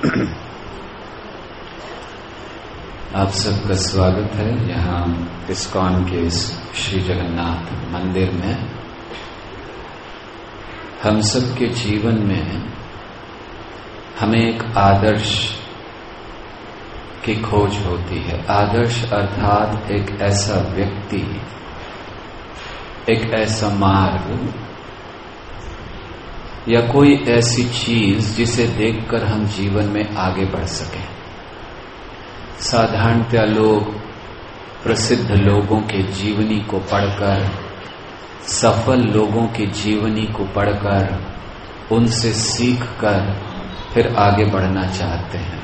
आप सबका स्वागत है यहाँ इस्कॉन के इस श्री जगन्नाथ मंदिर में। हम सबके जीवन में हमें एक आदर्श की खोज होती है। आदर्श अर्थात एक ऐसा व्यक्ति, एक ऐसा मार्ग या कोई ऐसी चीज जिसे देखकर हम जीवन में आगे बढ़ सकें। साधारणतया लोग प्रसिद्ध लोगों के जीवनी को पढ़कर, सफल लोगों की जीवनी को पढ़कर, उनसे सीखकर फिर आगे बढ़ना चाहते हैं।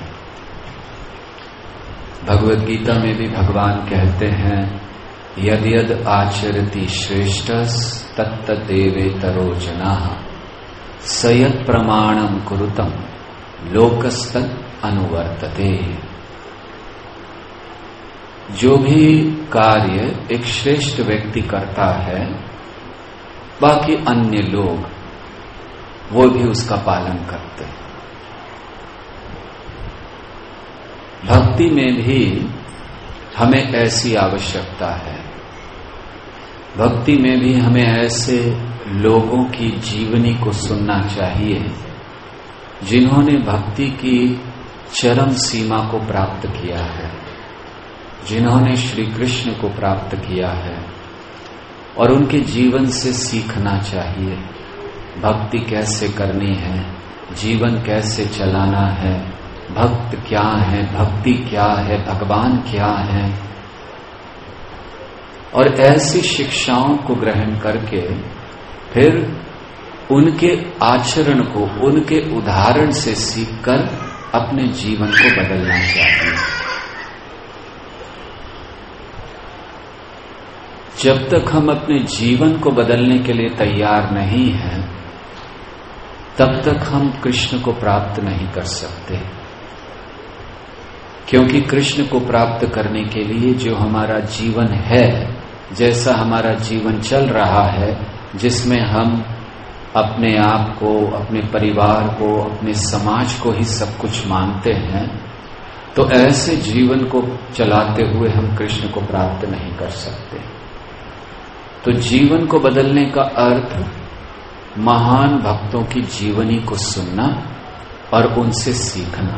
भगवद गीता में भी भगवान कहते हैं, यद यद आचरति श्रेष्ठस तत्त देवेतरो जनाः सयत् प्रमाणम कुरुतम लोकस्तत् अनुवर्तते। जो भी कार्य एक श्रेष्ठ व्यक्ति करता है, बाकी अन्य लोग वो भी उसका पालन करते हैं। भक्ति में भी हमें ऐसी आवश्यकता है। भक्ति में भी हमें ऐसे लोगों की जीवनी को सुनना चाहिए जिन्होंने भक्ति की चरम सीमा को प्राप्त किया है, जिन्होंने श्री कृष्ण को प्राप्त किया है, और उनके जीवन से सीखना चाहिए भक्ति कैसे करनी है, जीवन कैसे चलाना है, भक्त क्या है, भक्ति क्या है, भगवान क्या है। और ऐसी शिक्षाओं को ग्रहण करके फिर उनके आचरण को, उनके उदाहरण से सीखकर अपने जीवन को बदलना चाहिए। जब तक हम अपने जीवन को बदलने के लिए तैयार नहीं हैं, तब तक हम कृष्ण को प्राप्त नहीं कर सकते। क्योंकि कृष्ण को प्राप्त करने के लिए जो हमारा जीवन है, जैसा हमारा जीवन चल रहा है, जिसमें हम अपने आप को, अपने परिवार को, अपने समाज को ही सब कुछ मानते हैं, तो ऐसे जीवन को चलाते हुए हम कृष्ण को प्राप्त नहीं कर सकते। तो जीवन को बदलने का अर्थ महान भक्तों की जीवनी को सुनना और उनसे सीखना।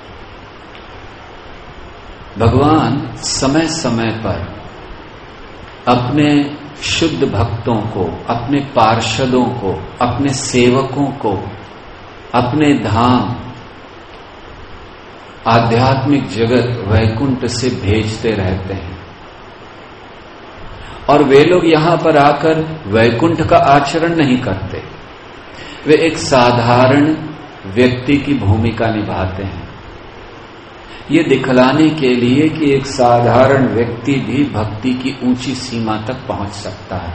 भगवान समय समय पर अपने शुद्ध भक्तों को, अपने पार्षदों को, अपने सेवकों को अपने धाम आध्यात्मिक जगत वैकुंठ से भेजते रहते हैं। और वे लोग यहां पर आकर वैकुंठ का आचरण नहीं करते, वे एक साधारण व्यक्ति की भूमिका निभाते हैं, ये दिखलाने के लिए कि एक साधारण व्यक्ति भी भक्ति की ऊंची सीमा तक पहुंच सकता है।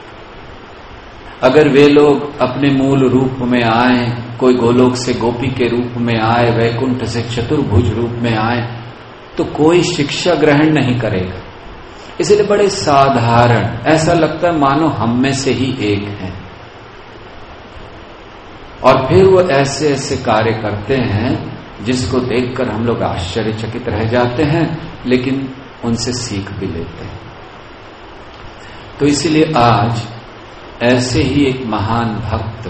अगर वे लोग अपने मूल रूप में आए, कोई गोलोक से गोपी के रूप में आए, वैकुंठ से चतुर्भुज रूप में आए, तो कोई शिक्षा ग्रहण नहीं करेगा। इसलिए बड़े साधारण, ऐसा लगता है मानो हम में से ही एक हैं। और फिर वो ऐसे ऐसे कार्य करते हैं जिसको देखकर हम लोग आश्चर्यचकित रह जाते हैं, लेकिन उनसे सीख भी लेते हैं। तो इसलिए आज ऐसे ही एक महान भक्त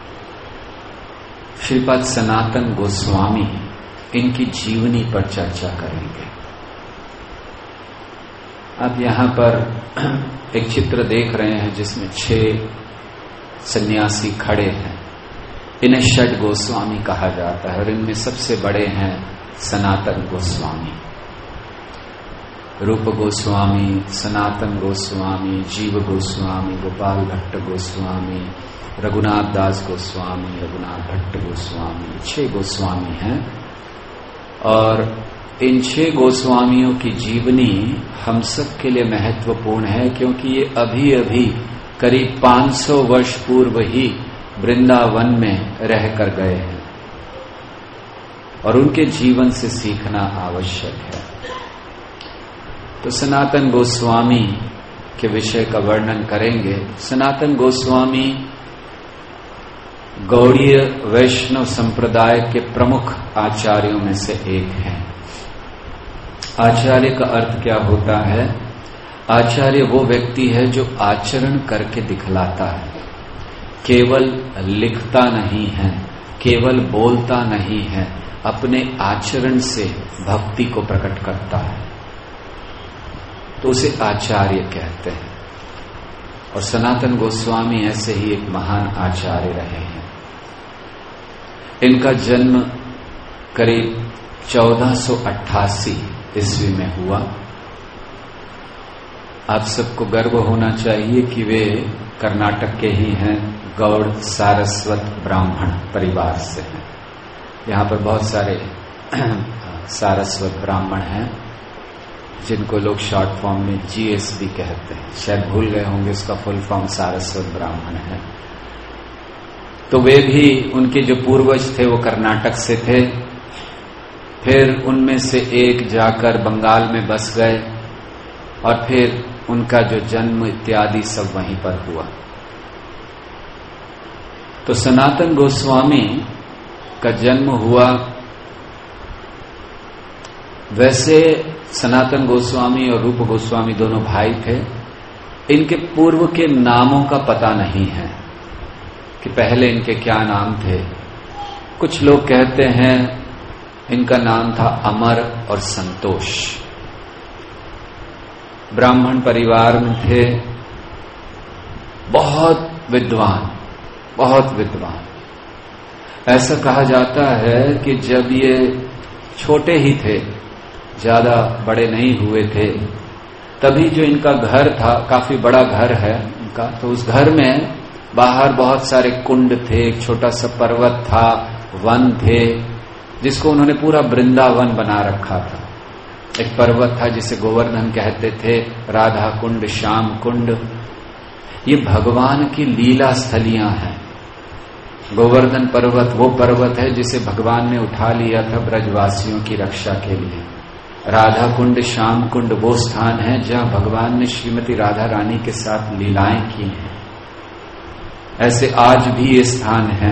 श्रीपाद सनातन गोस्वामी, इनकी जीवनी पर चर्चा करेंगे। आप यहां पर एक चित्र देख रहे हैं जिसमें 6 सन्यासी खड़े हैं। इन्हें षड गोस्वामी कहा जाता है और इनमें सबसे बड़े हैं सनातन गोस्वामी। रूप गोस्वामी, सनातन गोस्वामी, जीव गोस्वामी, गोपाल भट्ट गोस्वामी, रघुनाथ दास गोस्वामी, रघुनाथ भट्ट गोस्वामी, 6 गोस्वामी हैं। और इन 6 गोस्वामियों की जीवनी हम सब के लिए महत्वपूर्ण है, क्योंकि ये अभी अभी करीब 500 वर्ष पूर्व ही वृंदावन में रहकर गए हैं और उनके जीवन से सीखना आवश्यक है। तो सनातन गोस्वामी के विषय का वर्णन करेंगे। सनातन गोस्वामी गौड़ीय वैष्णव संप्रदाय के प्रमुख आचार्यों में से एक हैं। आचार्य का अर्थ क्या होता है? आचार्य वो व्यक्ति है जो आचरण करके दिखलाता है, केवल लिखता नहीं है, केवल बोलता नहीं है, अपने आचरण से भक्ति को प्रकट करता है, तो उसे आचार्य कहते हैं। और सनातन गोस्वामी ऐसे ही एक महान आचार्य रहे हैं। इनका जन्म करीब 1488 ईस्वी में हुआ। आप सबको गर्व होना चाहिए कि वे कर्नाटक के ही हैं, गौड़ सारस्वत ब्राह्मण परिवार से हैं। यहाँ पर बहुत सारे सारस्वत ब्राह्मण हैं जिनको लोग शॉर्ट फॉर्म में GS भी कहते हैं, शायद भूल गए होंगे, उसका फुल फॉर्म सारस्वत ब्राह्मण है। तो वे भी, उनके जो पूर्वज थे वो कर्नाटक से थे, फिर उनमें से एक जाकर बंगाल में बस गए और फिर उनका जो जन्म इत्यादि सब वहीं पर हुआ। तो सनातन गोस्वामी का जन्म हुआ। वैसे सनातन गोस्वामी और रूप गोस्वामी दोनों भाई थे। इनके पूर्व के नामों का पता नहीं है कि पहले इनके क्या नाम थे। कुछ लोग कहते हैं इनका नाम था अमर और संतोष। ब्राह्मण परिवार में थे, बहुत विद्वान, बहुत विद्वान। ऐसा कहा जाता है कि जब ये छोटे ही थे, ज्यादा बड़े नहीं हुए थे, तभी जो इनका घर था, काफी बड़ा घर है इनका, तो उस घर में बाहर बहुत सारे कुंड थे, एक छोटा सा पर्वत था, वन थे, जिसको उन्होंने पूरा वृंदावन बना रखा था। एक पर्वत था जिसे गोवर्धन कहते थे, राधा कुंड, श्याम कुंड, ये भगवान की लीला स्थलियां हैं। गोवर्धन पर्वत वो पर्वत है जिसे भगवान ने उठा लिया था ब्रजवासियों की रक्षा के लिए। राधा कुंड, श्याम कुंड वो स्थान है जहां भगवान ने श्रीमती राधा रानी के साथ लीलाएं की हैं। ऐसे आज भी ये स्थान है।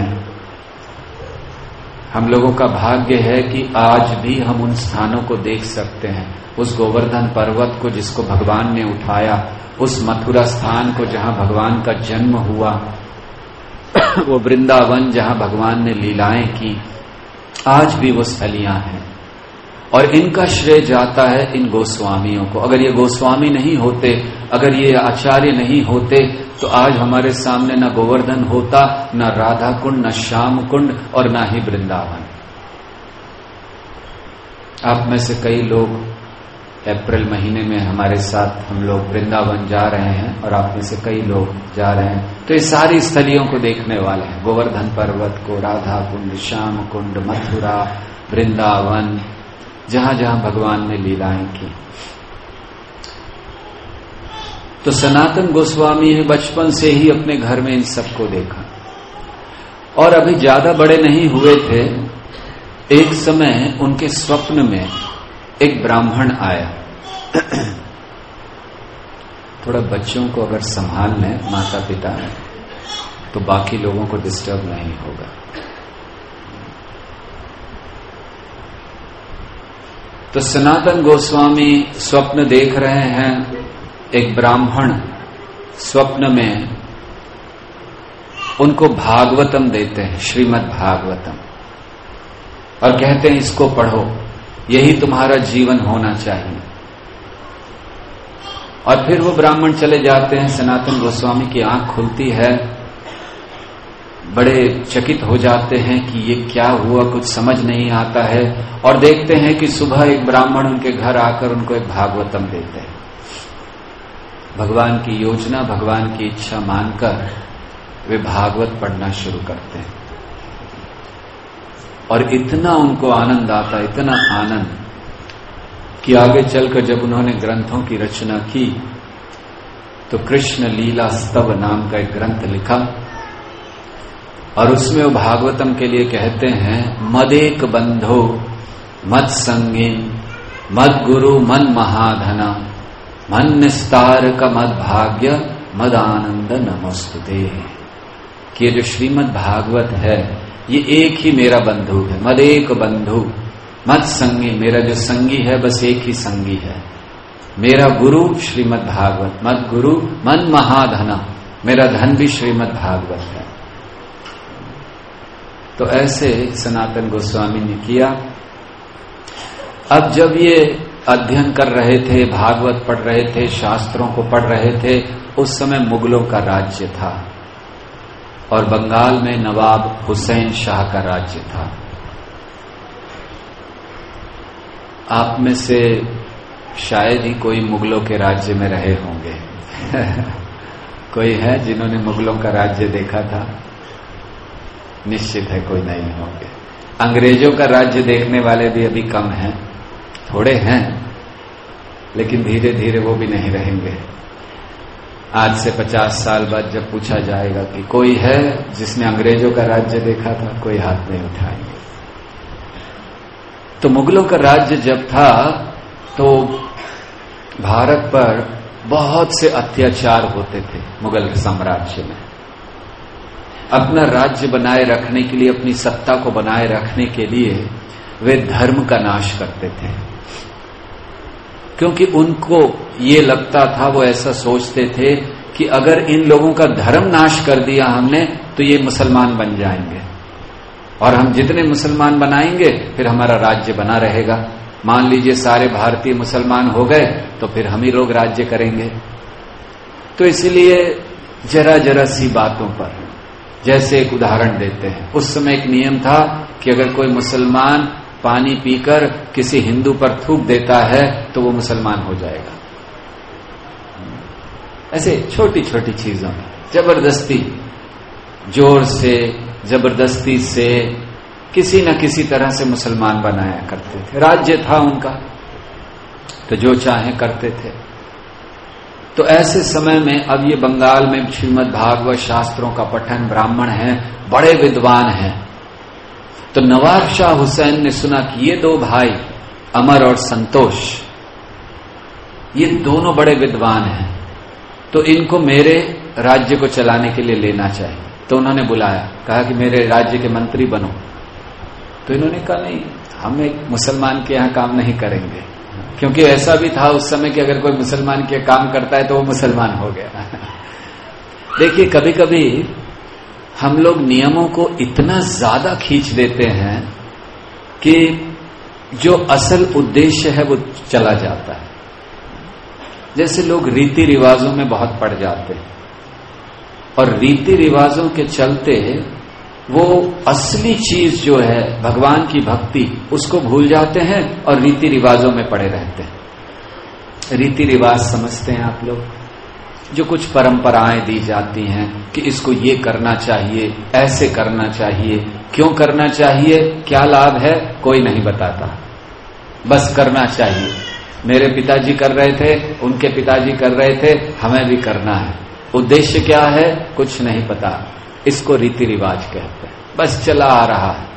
हम लोगों का भाग्य है कि आज भी हम उन स्थानों को देख सकते हैं। उस गोवर्धन पर्वत को जिसको भगवान ने उठाया, उस मथुरा स्थान को जहां भगवान का जन्म हुआ, वो वृंदावन जहां भगवान ने लीलाएं की, आज भी वो स्थलियां हैं। और इनका श्रेय जाता है इन गोस्वामियों को। अगर ये गोस्वामी नहीं होते, अगर ये आचार्य नहीं होते, तो आज हमारे सामने न गोवर्धन होता, न राधा कुंड, न श्याम कुंड और न ही वृंदावन। आप में से कई लोग अप्रैल महीने में हमारे साथ हम लोग वृंदावन जा रहे हैं और आप में से कई लोग जा रहे हैं। तो ये सारी स्थलियों को देखने वाले हैं, गोवर्धन पर्वत को, राधा कुंड, श्याम कुंड, मथुरा, वृंदावन, जहां जहां भगवान ने लीलाएं की। तो सनातन गोस्वामी ने बचपन से ही अपने घर में इन सबको देखा और अभी ज्यादा बड़े नहीं हुए थे। एक समय उनके स्वप्न में एक ब्राह्मण आया। थोड़ा बच्चों को अगर संभाल लें माता पिता, तो बाकी लोगों को डिस्टर्ब नहीं होगा। तो सनातन गोस्वामी स्वप्न देख रहे हैं। एक ब्राह्मण स्वप्न में उनको भागवतम देते हैं, श्रीमद् भागवतम, और कहते हैं इसको पढ़ो, यही तुम्हारा जीवन होना चाहिए। और फिर वो ब्राह्मण चले जाते हैं। सनातन गोस्वामी की आंख खुलती है, बड़े चकित हो जाते हैं कि ये क्या हुआ, कुछ समझ नहीं आता है। और देखते हैं कि सुबह एक ब्राह्मण उनके घर आकर उनको एक भागवतम देते हैं। भगवान की योजना, भगवान की इच्छा मानकर वे भागवत पढ़ना शुरू करते हैं। और इतना उनको आनंद आता, इतना आनंद कि आगे चलकर जब उन्होंने ग्रंथों की रचना की तो कृष्ण लीला स्तव नाम का एक ग्रंथ लिखा। और उसमें वो भागवतम के लिए कहते हैं, मदेक बंधो मद संगीन मद गुरु मन महाधना मन निस्तार का मद भाग्य मद आनंद नमस्तुते। कि ये जो श्रीमद् भागवत है ये एक ही मेरा बंधु है, मद एक बंधु मद संगी, मेरा जो संगी है बस एक ही संगी है, मेरा गुरु श्रीमद् भागवत, मद गुरु मन महाधना, मेरा धन भी श्रीमद् भागवत है। तो ऐसे सनातन गोस्वामी ने किया। अब जब ये अध्ययन कर रहे थे, भागवत पढ़ रहे थे, शास्त्रों को पढ़ रहे थे, उस समय मुगलों का राज्य था और बंगाल में नवाब हुसैन शाह का राज्य था। आप में से शायद ही कोई मुगलों के राज्य में रहे होंगे कोई है जिन्होंने मुगलों का राज्य देखा था? निश्चित है कोई नहीं होंगे। अंग्रेजों का राज्य देखने वाले भी अभी कम हैं, थोड़े हैं, लेकिन धीरे धीरे वो भी नहीं रहेंगे। आज से 50 साल बाद जब पूछा जाएगा कि कोई है जिसने अंग्रेजों का राज्य देखा था, कोई हाथ नहीं उठाएंगे। तो मुगलों का राज्य जब था तो भारत पर बहुत से अत्याचार होते थे। मुगल साम्राज्य में अपना राज्य बनाए रखने के लिए, अपनी सत्ता को बनाए रखने के लिए वे धर्म का नाश करते थे, क्योंकि उनको ये लगता था, वो ऐसा सोचते थे कि अगर इन लोगों का धर्म नाश कर दिया हमने तो ये मुसलमान बन जाएंगे और हम जितने मुसलमान बनाएंगे फिर हमारा राज्य बना रहेगा। मान लीजिए सारे भारतीय मुसलमान हो गए तो फिर हम ही लोग राज्य करेंगे। तो इसलिए जरा जरा सी बातों पर, जैसे एक उदाहरण देते हैं, उस समय एक नियम था कि अगर कोई मुसलमान पानी पीकर किसी हिंदू पर थूक देता है तो वो मुसलमान हो जाएगा। ऐसे छोटी छोटी चीजों में जबरदस्ती, जोर से, जबरदस्ती से किसी न किसी तरह से मुसलमान बनाया करते थे। राज्य था उनका तो जो चाहे करते थे। तो ऐसे समय में अब ये बंगाल में श्रीमद् भागवत शास्त्रों का पठन, ब्राह्मण हैं, बड़े विद्वान हैं। तो नवाब शाह हुसैन ने सुना कि ये दो भाई अमर और संतोष, ये दोनों बड़े विद्वान हैं, तो इनको मेरे राज्य को चलाने के लिए लेना चाहिए। तो उन्होंने बुलाया, कहा कि मेरे राज्य के मंत्री बनो। तो इन्होंने कहा नहीं, हम एक मुसलमान के यहाँ काम नहीं करेंगे, क्योंकि ऐसा भी था उस समय कि अगर कोई मुसलमान के काम करता है तो वो मुसलमान हो गया देखिए, कभी कभी हम लोग नियमों को इतना ज्यादा खींच देते हैं कि जो असल उद्देश्य है वो चला जाता है। जैसे लोग रीति रिवाजों में बहुत पड़ जाते हैं और रीति रिवाजों के चलते वो असली चीज जो है भगवान की भक्ति, उसको भूल जाते हैं और रीति रिवाजों में पड़े रहते हैं। रीति रिवाज समझते हैं आप लोग? जो कुछ परंपराएं दी जाती हैं कि इसको ये करना चाहिए, ऐसे करना चाहिए, क्यों करना चाहिए, क्या लाभ है, कोई नहीं बताता, बस करना चाहिए। मेरे पिताजी कर रहे थे, उनके पिताजी कर रहे थे, हमें भी करना है। उद्देश्य क्या है, कुछ नहीं पता। इसको रीति रिवाज कहते हैं, बस चला आ रहा है।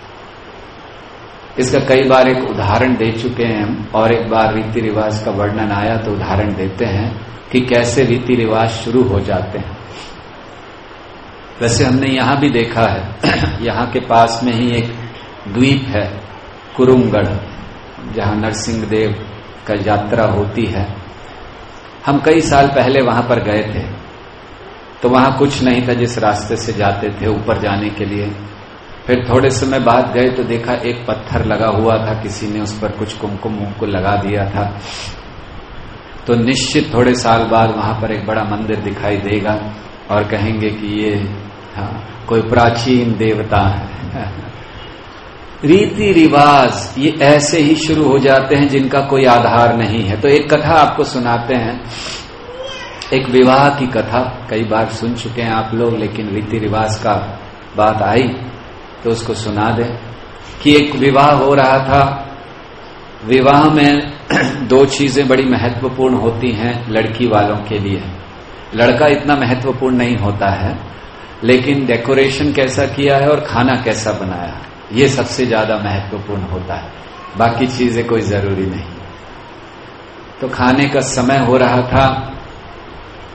इसका कई बार एक उदाहरण दे चुके हैं हम, और एक बार रीति रिवाज का वर्णन आया तो उदाहरण देते हैं कि कैसे रीति रिवाज शुरू हो जाते हैं। वैसे हमने यहां भी देखा है यहां के पास में ही एक द्वीप है कुरुंगड़, जहां नरसिंह देव का यात्रा होती है। हम कई साल पहले वहां पर गए थे, तो वहां कुछ नहीं था जिस रास्ते से जाते थे ऊपर जाने के लिए। फिर थोड़े समय बाद गए तो देखा एक पत्थर लगा हुआ था, किसी ने उस पर कुछ कुमकुम को लगा दिया था। तो निश्चित थोड़े साल बाद वहां पर एक बड़ा मंदिर दिखाई देगा और कहेंगे कि ये कोई प्राचीन देवता है रीति रिवाज ये ऐसे ही शुरू हो जाते हैं जिनका कोई आधार नहीं है। तो एक कथा आपको सुनाते हैं, एक विवाह की कथा, कई बार सुन चुके हैं आप लोग, लेकिन रीति रिवाज का बात आई तो उसको सुना दे कि एक विवाह हो रहा था। विवाह में दो चीजें बड़ी महत्वपूर्ण होती हैं लड़की वालों के लिए। लड़का इतना महत्वपूर्ण नहीं होता है, लेकिन डेकोरेशन कैसा किया है और खाना कैसा बनाया है, ये सबसे ज्यादा महत्वपूर्ण होता है, बाकी चीजें कोई जरूरी नहीं। तो खाने का समय हो रहा था,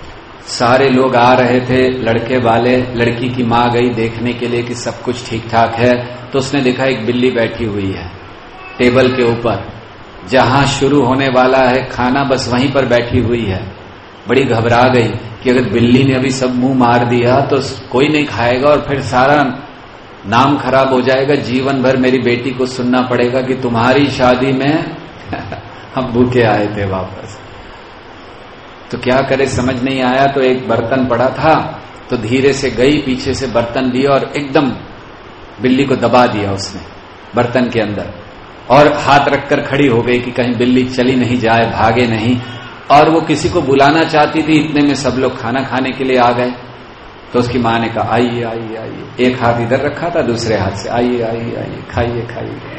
सारे लोग आ रहे थे, लड़के वाले, लड़की की माँ गई देखने के लिए कि सब कुछ ठीक ठाक है, तो उसने देखा एक बिल्ली बैठी हुई है टेबल के ऊपर, जहां शुरू होने वाला है खाना बस वहीं पर बैठी हुई है। बड़ी घबरा गई कि अगर बिल्ली ने अभी सब मुंह मार दिया तो कोई नहीं खाएगा और फिर सारा नाम खराब हो जाएगा, जीवन भर मेरी बेटी को सुनना पड़ेगा कि तुम्हारी शादी में हम भूखे आए थे वापस। तो क्या करे समझ नहीं आया, तो एक बर्तन पड़ा था तो धीरे से गई, पीछे से बर्तन लिया और एकदम बिल्ली को दबा दिया उसने बर्तन के अंदर, और हाथ रखकर खड़ी हो गई कि कहीं बिल्ली चली नहीं जाए, भागे नहीं। और वो किसी को बुलाना चाहती थी, इतने में सब लोग खाना खाने के लिए आ गए। तो उसकी माँ ने कहा आइए आइए आइए, एक हाथ इधर रखा था, दूसरे हाथ से आइए आइए आइए, खाइए खाइए।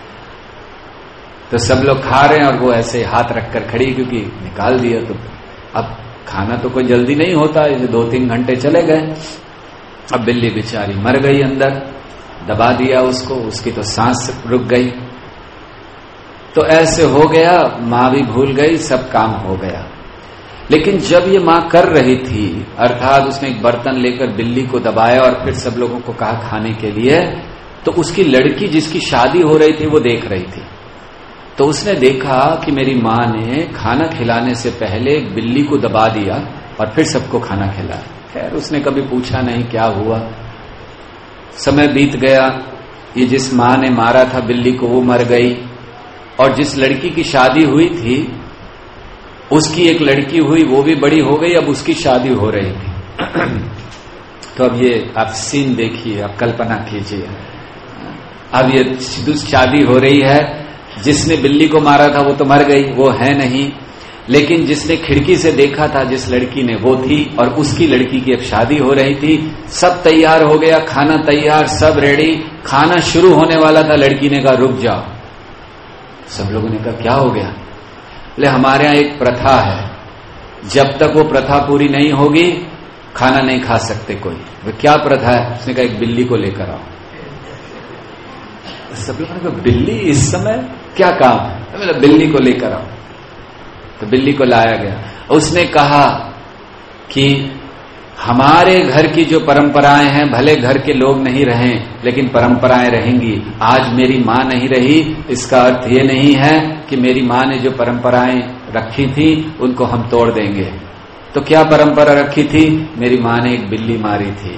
तो सब लोग खा रहे हैं और वो ऐसे हाथ रखकर खड़ी, क्योंकि निकाल दिया तो अब खाना तो कोई जल्दी नहीं होता, 2-3 घंटे चले गए। अब बिल्ली बेचारी मर गई अंदर, दबा दिया उसको, उसकी तो सांस रुक गई। तो ऐसे हो गया, माँ भी भूल गई, सब काम हो गया। लेकिन जब ये माँ कर रही थी, अर्थात उसने एक बर्तन लेकर बिल्ली को दबाया और फिर सब लोगों को कहा खाने के लिए, तो उसकी लड़की जिसकी शादी हो रही थी वो देख रही थी। तो उसने देखा कि मेरी माँ ने खाना खिलाने से पहले बिल्ली को दबा दिया और फिर सबको खाना खिलाया। खैर उसने कभी पूछा नहीं क्या हुआ। समय बीत गया, ये जिस माँ ने मारा था बिल्ली को वो मर गई, और जिस लड़की की शादी हुई थी उसकी एक लड़की हुई, वो भी बड़ी हो गई, अब उसकी शादी हो रही थी। तो अब ये आप सीन देखिए, आप कल्पना कीजिए, अब ये शादी हो रही है, जिसने बिल्ली को मारा था वो तो मर गई, वो है नहीं, लेकिन जिसने खिड़की से देखा था जिस लड़की ने, वो थी, और उसकी लड़की की अब शादी हो रही थी। सब तैयार हो गया, खाना तैयार, सब रेडी, खाना शुरू होने वाला था, लड़की ने कहा रुक जाओ। सब लोगों ने कहा क्या हो गया? बोले हमारे यहां एक प्रथा है, जब तक वो प्रथा पूरी नहीं होगी खाना नहीं खा सकते कोई। वो क्या प्रथा है? उसने कहा एक बिल्ली को लेकर आओ। सब लोगों ने कहा बिल्ली इस समय क्या काम है? बोले बिल्ली को लेकर आओ। तो बिल्ली को लाया गया। उसने कहा कि हमारे घर की जो परंपराएं हैं, भले घर के लोग नहीं रहें लेकिन परंपराएं रहेंगी। आज मेरी माँ नहीं रही, इसका अर्थ ये नहीं है कि मेरी माँ ने जो परंपराएं रखी थी उनको हम तोड़ देंगे। तो क्या परंपरा रखी थी? मेरी माँ ने एक बिल्ली मारी थी,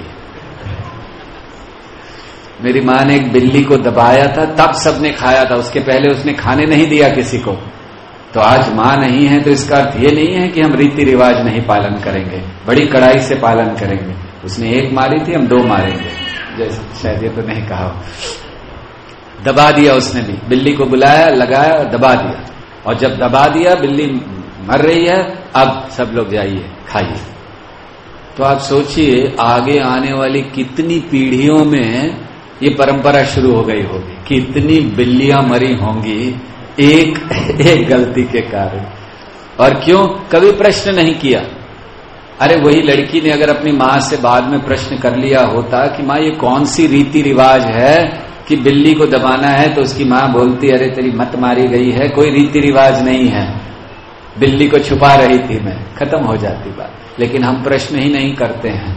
मेरी माँ ने एक बिल्ली को दबाया था, तब सबने खाया था, उसके पहले उसने खाने नहीं दिया किसी को। तो आज माँ नहीं है तो इसका अर्थ ये नहीं है कि हम रीति रिवाज नहीं पालन करेंगे, बड़ी कड़ाई से पालन करेंगे। उसने एक मारी थी, हम 2 मारेंगे, जैसे शायद ये तो नहीं कहा। दबा दिया उसने भी, बिल्ली को बुलाया, लगाया, दबा दिया, और जब दबा दिया बिल्ली मर रही है, अब सब लोग जाइए खाइए। तो आप सोचिए आगे आने वाली कितनी पीढ़ियों में ये परंपरा शुरू हो गई होगी, कितनी बिल्लियां मरी होंगी एक गलती के कारण। और क्यों? कभी प्रश्न नहीं किया। अरे वही लड़की ने अगर अपनी माँ से बाद में प्रश्न कर लिया होता कि माँ ये कौन सी रीति रिवाज है कि बिल्ली को दबाना है, तो उसकी माँ बोलती अरे तेरी मत मारी गई है, कोई रीति रिवाज नहीं है, बिल्ली को छुपा रही थी मैं, खत्म हो जाती बात। लेकिन हम प्रश्न ही नहीं करते हैं।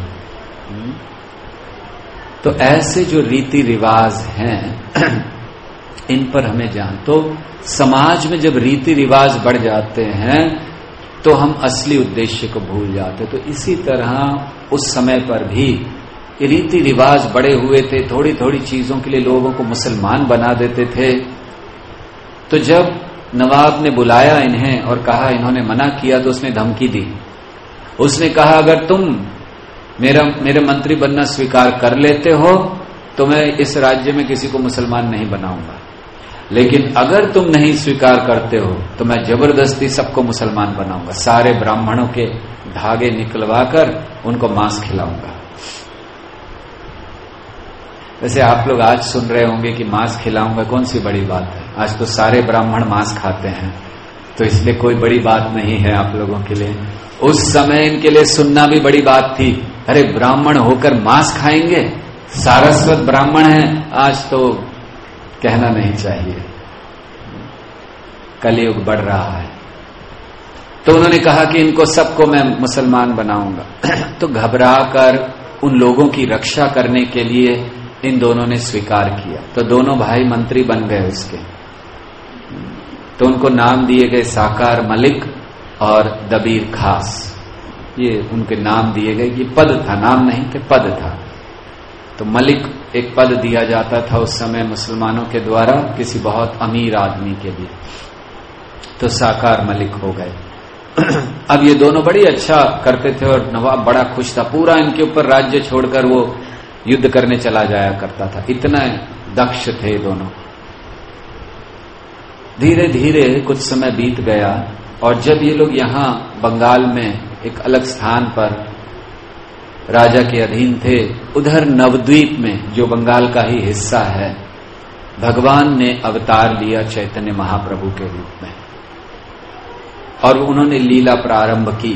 तो ऐसे जो रीति रिवाज हैं इन पर हमें जान। तो समाज में जब रीति रिवाज बढ़ जाते हैं तो हम असली उद्देश्य को भूल जाते। तो इसी तरह उस समय पर भी रीति रिवाज बड़े हुए थे, थोड़ी थोड़ी चीजों के लिए लोगों को मुसलमान बना देते थे। तो जब नवाब ने बुलाया इन्हें और कहा, इन्होंने मना किया, तो उसने धमकी दी। उसने कहा अगर तुम मेरे मंत्री बनना स्वीकार कर लेते हो तो मैं इस राज्य में किसी को मुसलमान नहीं बनाऊंगा, लेकिन अगर तुम नहीं स्वीकार करते हो तो मैं जबरदस्ती सबको मुसलमान बनाऊंगा, सारे ब्राह्मणों के धागे निकलवाकर उनको मांस खिलाऊंगा। वैसे आप लोग आज सुन रहे होंगे कि मांस खिलाऊंगा, कौन सी बड़ी बात है? आज तो सारे ब्राह्मण मांस खाते हैं, तो इसलिए कोई बड़ी बात नहीं है आप लोगों के लिए। उस समय इनके लिए सुनना भी बड़ी बात थी। अरे ब्राह्मण होकर मांस खाएंगे, सारस्वत ब्राह्मण हैं, आज तो कहना नहीं चाहिए। कलयुग बढ़ रहा है। तो उन्होंने कहा कि इनको सबको मैं मुसलमान बनाऊंगा। तो घबरा कर उन लोगों की रक्षा करने के लिए इन दोनों ने स्वीकार किया। तो दोनों भाई मंत्री बन गए उसके। तो उनको नाम दिए गए साकार मलिक और दबीर खास, ये उनके नाम दिए गए। ये पद था, नाम नहीं थे, पद था। तो मलिक एक पद दिया जाता था उस समय मुसलमानों के द्वारा किसी बहुत अमीर आदमी के लिए। तो साकार मलिक हो गए। अब ये दोनों बड़ी अच्छा करते थे और नवाब बड़ा खुश था। पूरा इनके ऊपर राज्य छोड़कर वो युद्ध करने चला जाया करता था, इतना दक्ष थे दोनों। धीरे धीरे कुछ समय बीत गया और जब ये लोग यहां बंगाल में एक अलग स्थान पर राजा के अधीन थे, उधर नवद्वीप में जो बंगाल का ही हिस्सा है, भगवान ने अवतार लिया चैतन्य महाप्रभु के रूप में और उन्होंने लीला प्रारंभ की।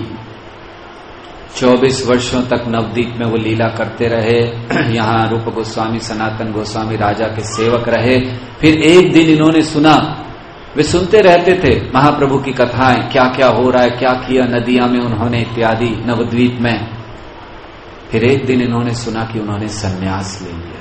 24 वर्षों तक नवद्वीप में वो लीला करते रहे। यहाँ रूप गोस्वामी, सनातन गोस्वामी राजा के सेवक रहे। फिर एक दिन इन्होंने सुना, वे सुनते रहते थे महाप्रभु की कथाएं, क्या क्या हो रहा है, क्या किया नदियां में उन्होंने इत्यादि नवद्वीप में। फिर एक दिन इन्होंने सुना कि उन्होंने सन्यास ले लिया।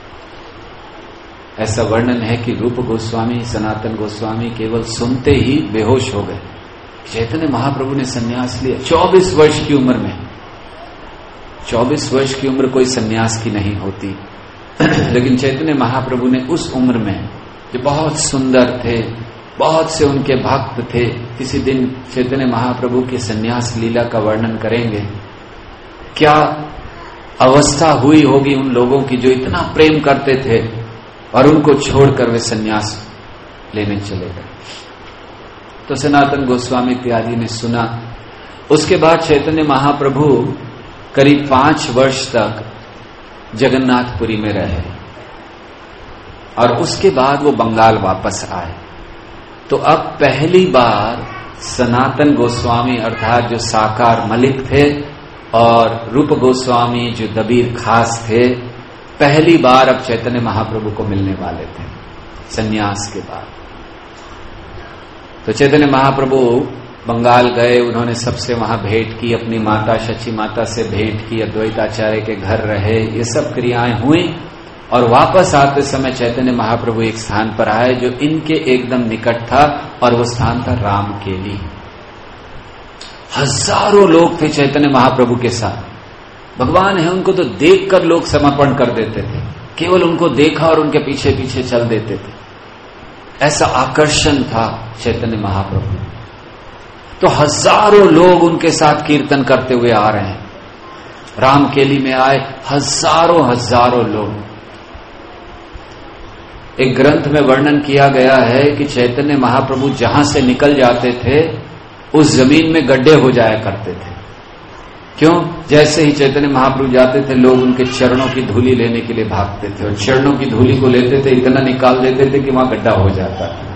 ऐसा वर्णन है कि रूप गोस्वामी, सनातन गोस्वामी केवल सुनते ही बेहोश हो गए। चैतन्य महाप्रभु ने सन्यास लिया 24 वर्ष की उम्र में। 24 वर्ष की उम्र कोई सन्यास की नहीं होती। लेकिन चैतन्य महाप्रभु ने उस उम्र में, जो बहुत सुंदर थे, बहुत से उनके भक्त थे, किसी दिन चैतन्य महाप्रभु की सन्यास लीला का वर्णन करेंगे। क्या अवस्था हुई होगी उन लोगों की जो इतना प्रेम करते थे और उनको छोड़कर वे सन्यास लेने चले गए। तो सनातन गोस्वामी इत्यादि ने सुना। उसके बाद चैतन्य महाप्रभु करीब 5 वर्ष तक जगन्नाथपुरी में रहे और उसके बाद वो बंगाल वापस आए। तो अब पहली बार सनातन गोस्वामी अर्थात जो साकार मलिक थे और रूप गोस्वामी जो दबीर खास थे, पहली बार अब चैतन्य महाप्रभु को मिलने वाले थे सन्यास के बाद। तो चैतन्य महाप्रभु बंगाल गए, उन्होंने सबसे वहां भेंट की, अपनी माता शची माता से भेंट की, अद्वैताचार्य के घर रहे, ये सब क्रियाएं हुई। और वापस आते समय चैतन्य महाप्रभु एक स्थान पर आए जो इनके एकदम निकट था और वो स्थान था रामकेली। हजारों लोग थे चैतन्य महाप्रभु के साथ। भगवान है, उनको तो देखकर लोग समर्पण कर देते थे, केवल उनको देखा और उनके पीछे पीछे चल देते थे। ऐसा आकर्षण था चैतन्य महाप्रभु। तो हजारों लोग उनके साथ कीर्तन करते हुए आ रहे हैं। रामकेली में आए हजारों लोग। एक ग्रंथ में वर्णन किया गया है कि चैतन्य महाप्रभु जहां से निकल जाते थे उस जमीन में गड्ढे हो जाया करते थे। क्यों? जैसे ही चैतन्य महाप्रभु जाते थे लोग उनके चरणों की धूली लेने के लिए भागते थे और चरणों की धूली को लेते थे, इतना निकाल देते थे कि वहां गड्ढा हो जाता था।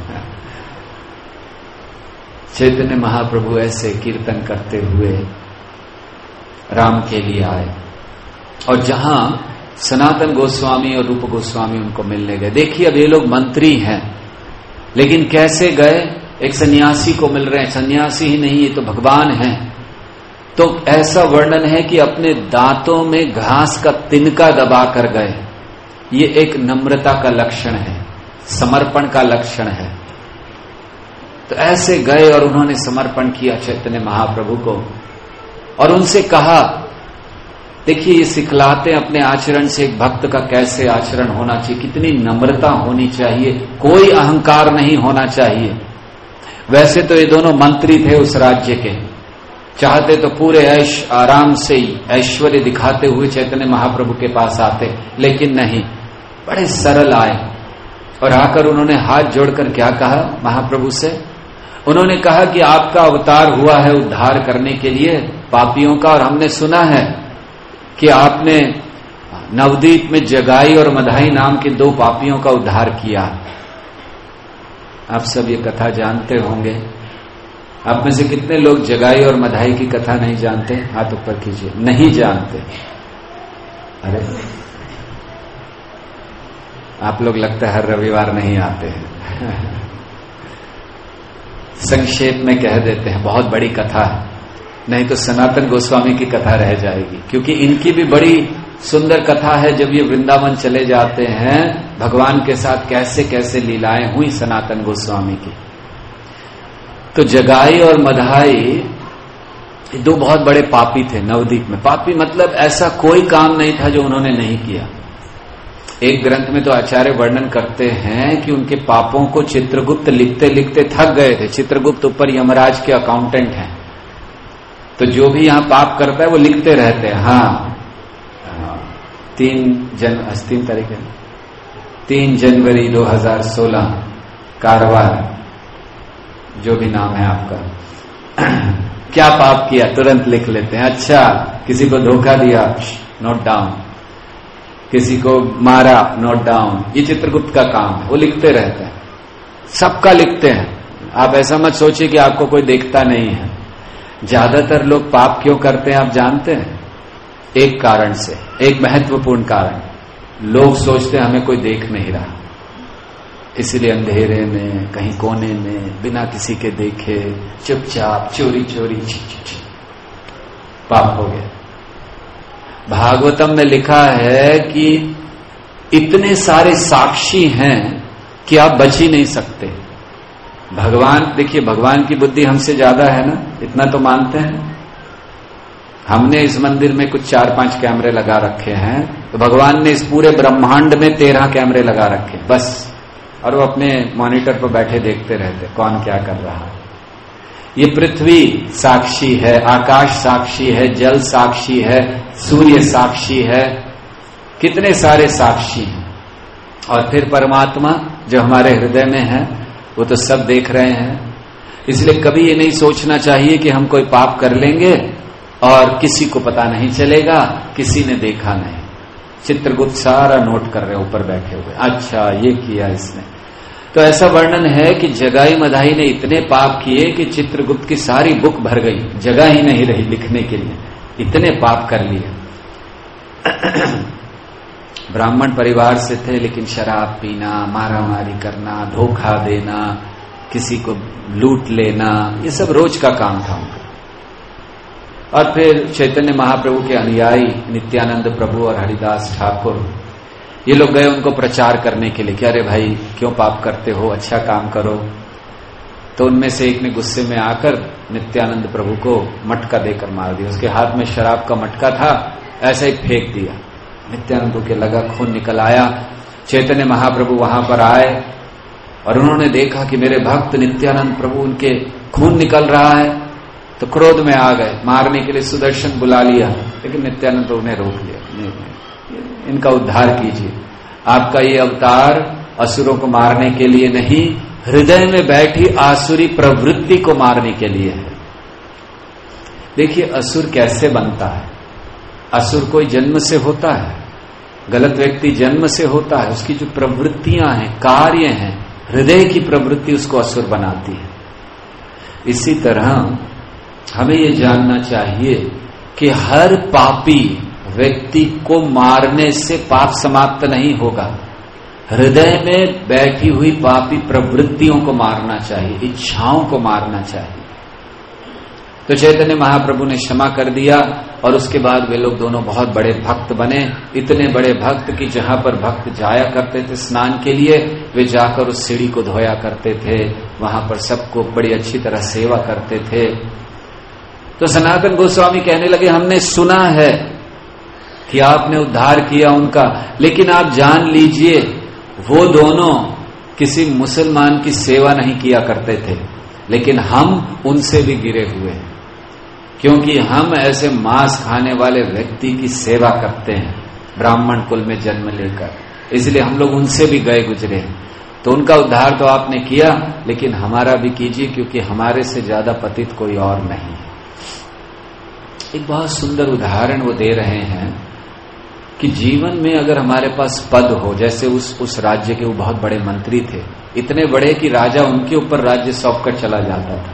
चैतन्य महाप्रभु ऐसे कीर्तन करते हुए राम के लिए आए और जहां सनातन गोस्वामी और रूप गोस्वामी उनको मिलने गए। देखिए अब ये लोग मंत्री हैं, लेकिन कैसे गए? एक सन्यासी को मिल रहे हैं। सन्यासी ही नहीं, ये तो भगवान हैं। तो ऐसा वर्णन है कि अपने दांतों में घास का तिनका दबा कर गए। ये एक नम्रता का लक्षण है, समर्पण का लक्षण है। तो ऐसे गए और उन्होंने समर्पण किया चैतन्य महाप्रभु को और उनसे कहा, देखिए ये सिखलाते अपने आचरण से एक भक्त का कैसे आचरण होना चाहिए, कितनी नम्रता होनी चाहिए, कोई अहंकार नहीं होना चाहिए। वैसे तो ये दोनों मंत्री थे उस राज्य के, चाहते तो पूरे ऐश आराम से ऐश्वर्य दिखाते हुए चैतन्य महाप्रभु के पास आते, लेकिन नहीं, बड़े सरल आए और आकर उन्होंने हाथ जोड़कर क्या कहा महाप्रभु से? उन्होंने कहा कि आपका अवतार हुआ है उद्धार करने के लिए पापियों का, और हमने सुना है कि आपने नवद्वीप में जगाई और मधाई नाम के 2 पापियों का उद्धार किया। आप सब ये कथा जानते होंगे। आप में से कितने लोग जगाई और मधाई की कथा नहीं जानते? हाथ ऊपर कीजिए। नहीं जानते? अरे आप लोग लगता है हर रविवार नहीं आते हैं। संक्षेप में कह देते हैं, बहुत बड़ी कथा है, नहीं तो सनातन गोस्वामी की कथा रह जाएगी, क्योंकि इनकी भी बड़ी सुंदर कथा है। जब ये वृंदावन चले जाते हैं, भगवान के साथ कैसे कैसे लीलाएं हुई सनातन गोस्वामी की। तो जगाई और मधाई दो बहुत बड़े पापी थे नवद्वीप में। पापी मतलब ऐसा कोई काम नहीं था जो उन्होंने नहीं किया। एक ग्रंथ में तो आचार्य वर्णन करते हैं कि उनके पापों को चित्रगुप्त लिखते लिखते थक गए थे। चित्रगुप्त ऊपर यमराज के अकाउंटेंट हैं, तो जो भी यहां पाप करता है वो लिखते रहते हैं। हाँ, 3 जनवरी 2016 कारवार, जो भी नाम है आपका, क्या पाप किया तुरंत लिख लेते हैं। अच्छा, किसी को धोखा दिया, नोट डाउन, किसी को मारा, नोट डाउन। ये चित्रगुप्त का काम है, वो लिखते रहते हैं, सबका लिखते हैं। आप ऐसा मत सोचिए कि आपको कोई देखता नहीं है। ज्यादातर लोग पाप क्यों करते हैं आप जानते हैं? एक कारण से, एक महत्वपूर्ण कारण, लोग सोचते हैं हमें कोई देख नहीं रहा, इसलिए अंधेरे में कहीं कोने में बिना किसी के देखे चुपचाप चोरी चोरी पाप हो गया। भागवतम में लिखा है कि इतने सारे साक्षी हैं कि आप बच ही नहीं सकते। भगवान, देखिए भगवान की बुद्धि हमसे ज्यादा है ना, इतना तो मानते हैं। हमने इस मंदिर में कुछ 4-5 कैमरे लगा रखे हैं, तो भगवान ने इस पूरे ब्रह्मांड में 13 कैमरे लगा रखे बस, और वो अपने मॉनिटर पर बैठे देखते रहते कौन क्या कर रहा है। ये पृथ्वी साक्षी है, आकाश साक्षी है, जल साक्षी है, सूर्य साक्षी है, कितने सारे साक्षी हैं। और फिर परमात्मा जो हमारे हृदय में है वो तो सब देख रहे हैं। इसलिए कभी ये नहीं सोचना चाहिए कि हम कोई पाप कर लेंगे और किसी को पता नहीं चलेगा, किसी ने देखा नहीं। चित्रगुप्त सारा नोट कर रहे ऊपर बैठे हुए, अच्छा ये किया इसने। तो ऐसा वर्णन है कि जगाई मधाई ने इतने पाप किए कि चित्रगुप्त की सारी बुक भर गई, जगह ही नहीं रही लिखने के लिए, इतने पाप कर लिए। ब्राह्मण परिवार से थे, लेकिन शराब पीना, मारामारी करना, धोखा देना, किसी को लूट लेना, ये सब रोज का काम था उनका। और फिर चैतन्य महाप्रभु के अनुयायी नित्यानंद प्रभु और हरिदास ठाकुर, ये लोग गए उनको प्रचार करने के लिए कि अरे भाई क्यों पाप करते हो, अच्छा काम करो। तो उनमें से एक ने गुस्से में आकर नित्यानंद प्रभु को मटका देकर मार दिया। उसके हाथ में शराब का मटका था, ऐसा ही फेंक दिया। नित्यानंद को लगा, खून निकल आया। चैतन्य महाप्रभु वहां पर आए और उन्होंने देखा कि मेरे भक्त नित्यानंद प्रभु, उनके खून निकल रहा है, तो क्रोध में आ गए, मारने के लिए सुदर्शन बुला लिया। लेकिन नित्यानंद प्रभु ने रोक लिया, नहीं, इनका उद्धार कीजिए, आपका ये अवतार असुरों को मारने के लिए नहीं, हृदय में बैठी आसुरी प्रवृत्ति को मारने के लिए है। देखिए असुर कैसे बनता है। असुर कोई जन्म से होता है, गलत व्यक्ति जन्म से होता है, उसकी जो प्रवृत्तियां हैं, कार्य हैं, हृदय की प्रवृत्ति उसको असुर बनाती है। इसी तरह हमें ये जानना चाहिए कि हर पापी व्यक्ति को मारने से पाप समाप्त नहीं होगा, हृदय में बैठी हुई पापी प्रवृत्तियों को मारना चाहिए, इच्छाओं को मारना चाहिए। तो चैतन्य महाप्रभु ने क्षमा कर दिया और उसके बाद वे लोग दोनों बहुत बड़े भक्त बने। इतने बड़े भक्त कि जहां पर भक्त जाया करते थे स्नान के लिए, वे जाकर उस सीढ़ी को धोया करते थे, वहां पर सबको बड़ी अच्छी तरह सेवा करते थे। तो सनातन गोस्वामी कहने लगे, हमने सुना है कि आपने उद्धार किया उनका, लेकिन आप जान लीजिए वो दोनों किसी मुसलमान की सेवा नहीं किया करते थे, लेकिन हम उनसे भी गिरे हुए हैं, क्योंकि हम ऐसे मांस खाने वाले व्यक्ति की सेवा करते हैं ब्राह्मण कुल में जन्म लेकर, इसलिए हम लोग उनसे भी गए गुजरे हैं। तो उनका उद्धार तो आपने किया, लेकिन हमारा भी कीजिए, क्योंकि हमारे से ज्यादा पतित कोई और नहीं है। एक बहुत सुंदर उदाहरण वो दे रहे हैं कि जीवन में अगर हमारे पास पद हो, जैसे उस राज्य के वो बहुत बड़े मंत्री थे, इतने बड़े कि राजा उनके ऊपर राज्य सौंपकर चला जाता था।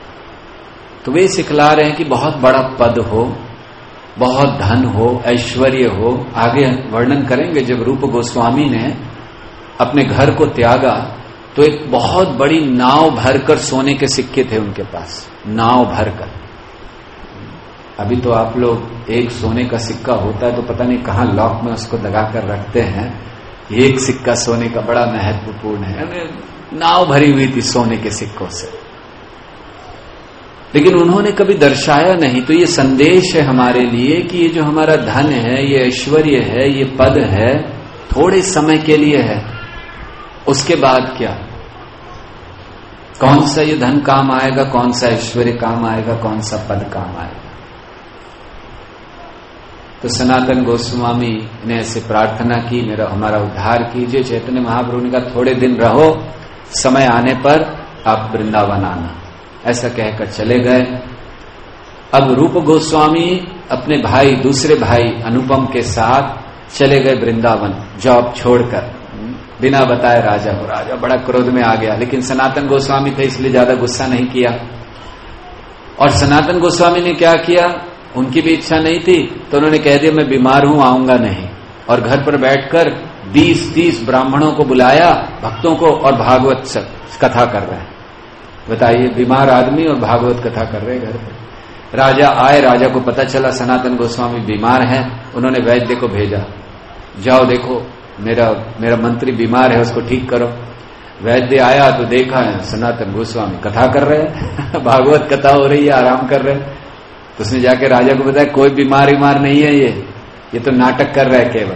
तो वे सिखला रहे हैं कि बहुत बड़ा पद हो, बहुत धन हो, ऐश्वर्य हो। आगे वर्णन करेंगे जब रूप गोस्वामी ने अपने घर को त्यागा तो एक बहुत बड़ी नाव भरकर सोने के सिक्के थे उनके पास, नाव भरकर। अभी तो आप लोग एक सोने का सिक्का होता है तो पता नहीं कहां लॉक में उसको लगाकर रखते हैं, एक सिक्का सोने का बड़ा महत्वपूर्ण है। नाव भरी हुई थी सोने के सिक्कों से, लेकिन उन्होंने कभी दर्शाया नहीं। तो ये संदेश है हमारे लिए कि ये जो हमारा धन है, ये ऐश्वर्य है, ये पद है, थोड़े समय के लिए है, उसके बाद क्या? कौन सा ये धन काम आएगा, कौन सा ऐश्वर्य काम आएगा, कौन सा पद काम आएगा? तो सनातन गोस्वामी ने ऐसे प्रार्थना की, मेरा हमारा उद्धार कीजिए। चैतन्य महाप्रभु ने कहा थोड़े दिन रहो, समय आने पर आप वृंदावन आना। ऐसा कहकर चले गए। अब रूप गोस्वामी अपने भाई, दूसरे भाई अनुपम के साथ चले गए वृंदावन, जॉब छोड़कर, बिना बताए राजा को। राजा बड़ा क्रोध में आ गया, लेकिन सनातन गोस्वामी थे इसलिए ज्यादा गुस्सा नहीं किया। और सनातन गोस्वामी ने क्या किया, उनकी भी इच्छा नहीं थी तो उन्होंने कह दिया मैं बीमार हूं, आऊंगा नहीं। और घर पर बैठकर 20-30 ब्राह्मणों को बुलाया, भक्तों को, और भागवत कथा कर रहे हैं। बताइए, बीमार आदमी और भागवत कथा कर रहे घर पर। राजा आए, राजा को पता चला सनातन गोस्वामी बीमार है। उन्होंने वैद्य को भेजा, जाओ देखो मेरा मंत्री बीमार है, उसको ठीक करो। वैद्य आया तो देखा है सनातन गोस्वामी कथा कर रहे हैं भागवत कथा हो रही है, आराम कर रहे हैं। तो उसने जाके राजा को बताया कोई बीमार नहीं है, ये तो नाटक कर रहा है केवल।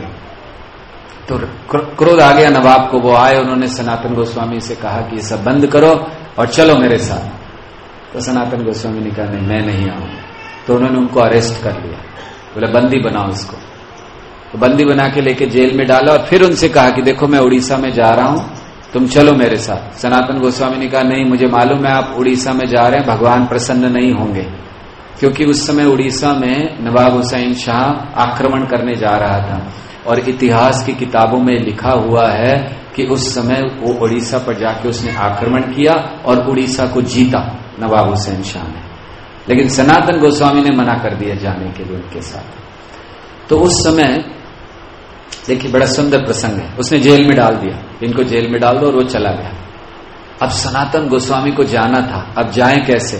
तो क्रोध आ गया नवाब को। वो आए, उन्होंने सनातन गोस्वामी से कहा कि ये सब बंद करो और चलो मेरे साथ। तो सनातन गोस्वामी ने कहा नहीं, मैं नहीं आऊंगा। तो उन्होंने उनको अरेस्ट कर लिया, बोले बंदी बनाओ इसको। तो बंदी बना के लेके जेल में डाला और फिर उनसे कहा कि देखो मैं उड़ीसा में जा रहा हूं, तुम चलो मेरे साथ। सनातन गोस्वामी ने कहा नहीं, मुझे मालूम है आप उड़ीसा में जा रहे हैं, भगवान प्रसन्न नहीं होंगे। क्योंकि उस समय उड़ीसा में नवाब हुसैन शाह आक्रमण करने जा रहा था और इतिहास की किताबों में लिखा हुआ है कि उस समय वो उड़ीसा पर जाके उसने आक्रमण किया और उड़ीसा को जीता नवाब हुसैन शाह ने। लेकिन सनातन गोस्वामी ने मना कर दिया जाने के लिए उनके साथ। तो उस समय देखिए बड़ा सुंदर प्रसंग है, उसने जेल में डाल दिया, इनको जेल में डाल दो, और वो चला गया। अब सनातन गोस्वामी को जाना था, अब जाएं कैसे?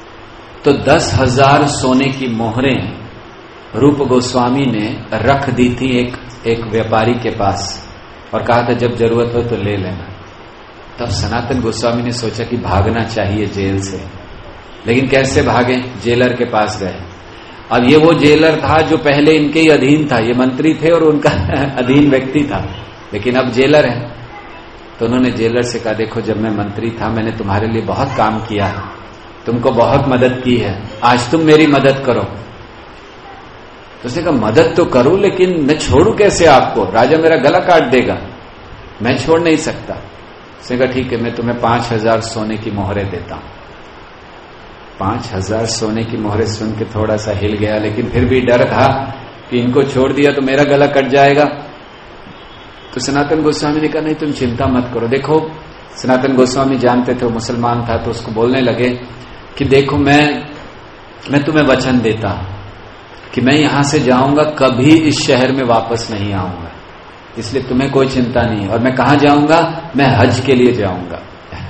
तो 10,000 सोने की मोहरें रूप गोस्वामी ने रख दी थी एक व्यापारी के पास और कहा था जब जरूरत हो तो ले लेना। तब सनातन गोस्वामी ने सोचा कि भागना चाहिए जेल से, लेकिन कैसे भागे? जेलर के पास गए। अब ये वो जेलर था जो पहले इनके ही अधीन था, ये मंत्री थे और उनका अधीन व्यक्ति था, लेकिन अब जेलर है। तो उन्होंने जेलर से कहा देखो जब मैं मंत्री था मैंने तुम्हारे लिए बहुत काम किया है, तुमको बहुत मदद की है, आज तुम मेरी मदद करो। तो उसने कहा मदद तो करूं लेकिन मैं छोड़ू कैसे आपको, राजा मेरा गला काट देगा, मैं छोड़ नहीं सकता। उसने कहा ठीक है मैं तुम्हें 5,000 सोने की मोहरें देता हूं। 5,000 सोने की मोहरें सुन के थोड़ा सा हिल गया, लेकिन फिर भी डर था कि इनको छोड़ दिया तो मेरा गला कट जाएगा। तो सनातन गोस्वामी ने कहा नहीं तुम चिंता मत करो। देखो सनातन गोस्वामी जानते थे वो मुसलमान था, तो उसको बोलने लगे कि देखो मैं तुम्हें वचन देता हूं कि मैं यहां से जाऊंगा, कभी इस शहर में वापस नहीं आऊंगा, इसलिए तुम्हें कोई चिंता नहीं है। और मैं कहां जाऊंगा? मैं हज के लिए जाऊंगा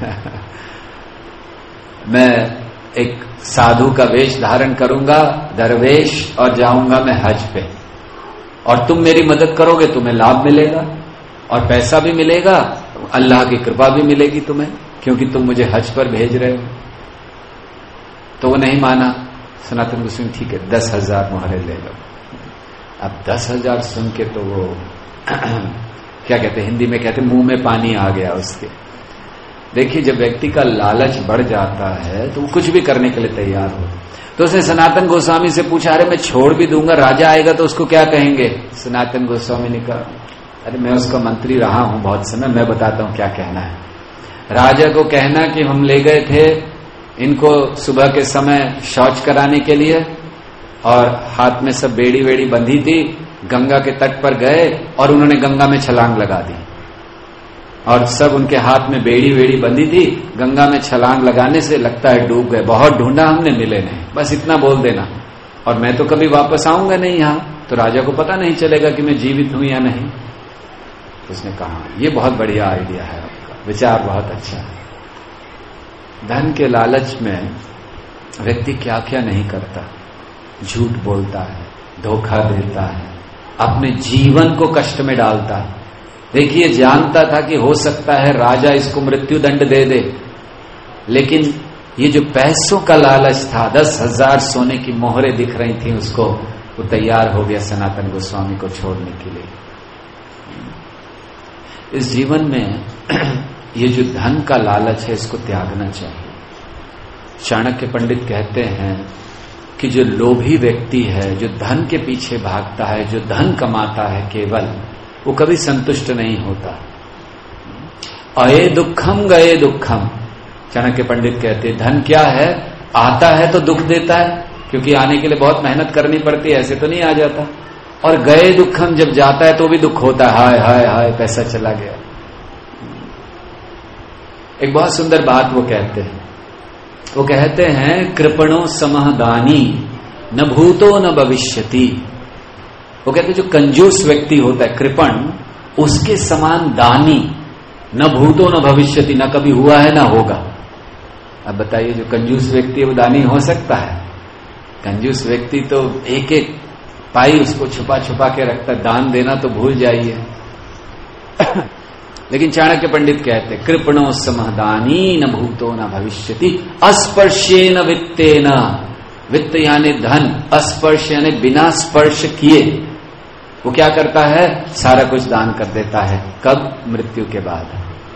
मैं एक साधु का वेश धारण करूंगा, दरवेश, और जाऊंगा मैं हज पे। और तुम मेरी मदद करोगे, तुम्हें लाभ मिलेगा और पैसा भी मिलेगा, अल्लाह की कृपा भी मिलेगी तुम्हें, क्योंकि तुम मुझे हज पर भेज रहे हो। तो वो नहीं माना। सनातन गोस्वामी ठीक है 10,000 मोहरें ले लो। अब 10,000 सुन के तो वो क्या कहते हिंदी में कहते मुंह में पानी आ गया उसके। देखिए जब व्यक्ति का लालच बढ़ जाता है तो वो कुछ भी करने के लिए तैयार हो। तो उसने सनातन गोस्वामी से पूछा अरे मैं छोड़ भी दूंगा, राजा आएगा तो उसको क्या कहेंगे? सनातन गोस्वामी ने कहा अरे मैं उसका मंत्री रहा हूं बहुत समय, मैं बताता हूं क्या कहना है। राजा को कहना कि हम ले गए थे इनको सुबह के समय शौच कराने के लिए और हाथ में सब बेड़ी वेड़ी बंधी थी, गंगा के तट पर गए और उन्होंने गंगा में छलांग लगा दी और सब उनके हाथ में बेड़ी वेड़ी बंधी थी, गंगा में छलांग लगाने से लगता है डूब गए, बहुत ढूंढा हमने मिले नहीं, बस इतना बोल देना और मैं तो कभी वापस आऊंगा नहीं यहां, तो राजा को पता नहीं चलेगा कि मैं जीवित हूं या नहीं। उसने कहा ये बहुत बढ़िया आइडिया है आपका, विचार बहुत अच्छा है। धन के लालच में व्यक्ति क्या क्या नहीं करता, झूठ बोलता है, धोखा देता है, अपने जीवन को कष्ट में डालता है। देखिए, जानता था कि हो सकता है राजा इसको मृत्यु दंड दे दे, लेकिन ये जो पैसों का लालच था, 10,000 सोने की मोहरें दिख रही थी उसको, वो तैयार हो गया सनातन गोस्वामी को छोड़ने के लिए। इस जीवन में ये जो धन का लालच है, इसको त्यागना चाहिए। चाणक्य पंडित कहते हैं कि जो लोभी व्यक्ति है, जो धन के पीछे भागता है, जो धन कमाता है केवल, वो कभी संतुष्ट नहीं होता। अये दुखम गए दुखम, चाणक्य पंडित कहते हैं धन क्या है, आता है तो दुख देता है, क्योंकि आने के लिए बहुत मेहनत करनी पड़ती है, ऐसे तो नहीं आ जाता। और गए दुखम, जब जाता है तो भी दुख होता है, हाय हाय हाय पैसा चला गया। एक बहुत सुंदर बात वो कहते हैं, वो कहते हैं कृपणो समः दानी न भूतो न भविष्यति। वो कहते हैं जो कंजूस व्यक्ति होता है कृपण, उसके समान दानी न भूतो न भविष्यति, न कभी हुआ है ना होगा। अब बताइए, जो कंजूस व्यक्ति है वो दानी हो सकता है? कंजूस व्यक्ति तो एक एक पाई उसको छुपा छुपा के रखता, दान देना तो भूल जाइए। लेकिन चाणक्य पंडित कहते कृपणो समः दानी न भूतो न भविष्यति अस्पर्शेन वित्तेन। वित्त यानी धन, अस्पर्श यानी बिना स्पर्श किए वो क्या करता है, सारा कुछ दान कर देता है। कब? मृत्यु के बाद।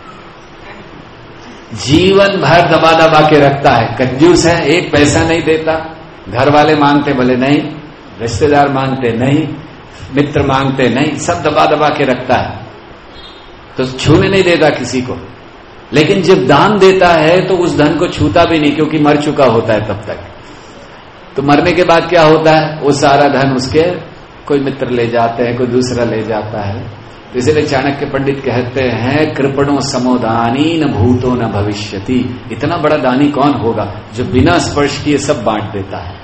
जीवन भर दबा दबा के रखता है। कंजूस है, एक पैसा नहीं देता, घर वाले मांगते भले नहीं, रिश्तेदार मांगते नहीं, मित्र मांगते नहीं, सब दबा दबा के रखता है, तो छूने नहीं देता किसी को। लेकिन जब दान देता है तो उस धन को छूता भी नहीं, क्योंकि मर चुका होता है तब तक। तो मरने के बाद क्या होता है, वो सारा धन उसके कोई मित्र ले जाते हैं, कोई दूसरा ले जाता है। तो इसलिए चाणक्य पंडित कहते हैं कृपणो समोदानी न भूतो न भविष्यति। इतना बड़ा दानी कौन होगा जो बिना स्पर्श किए सब बांट देता है।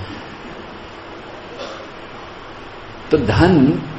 तो धन,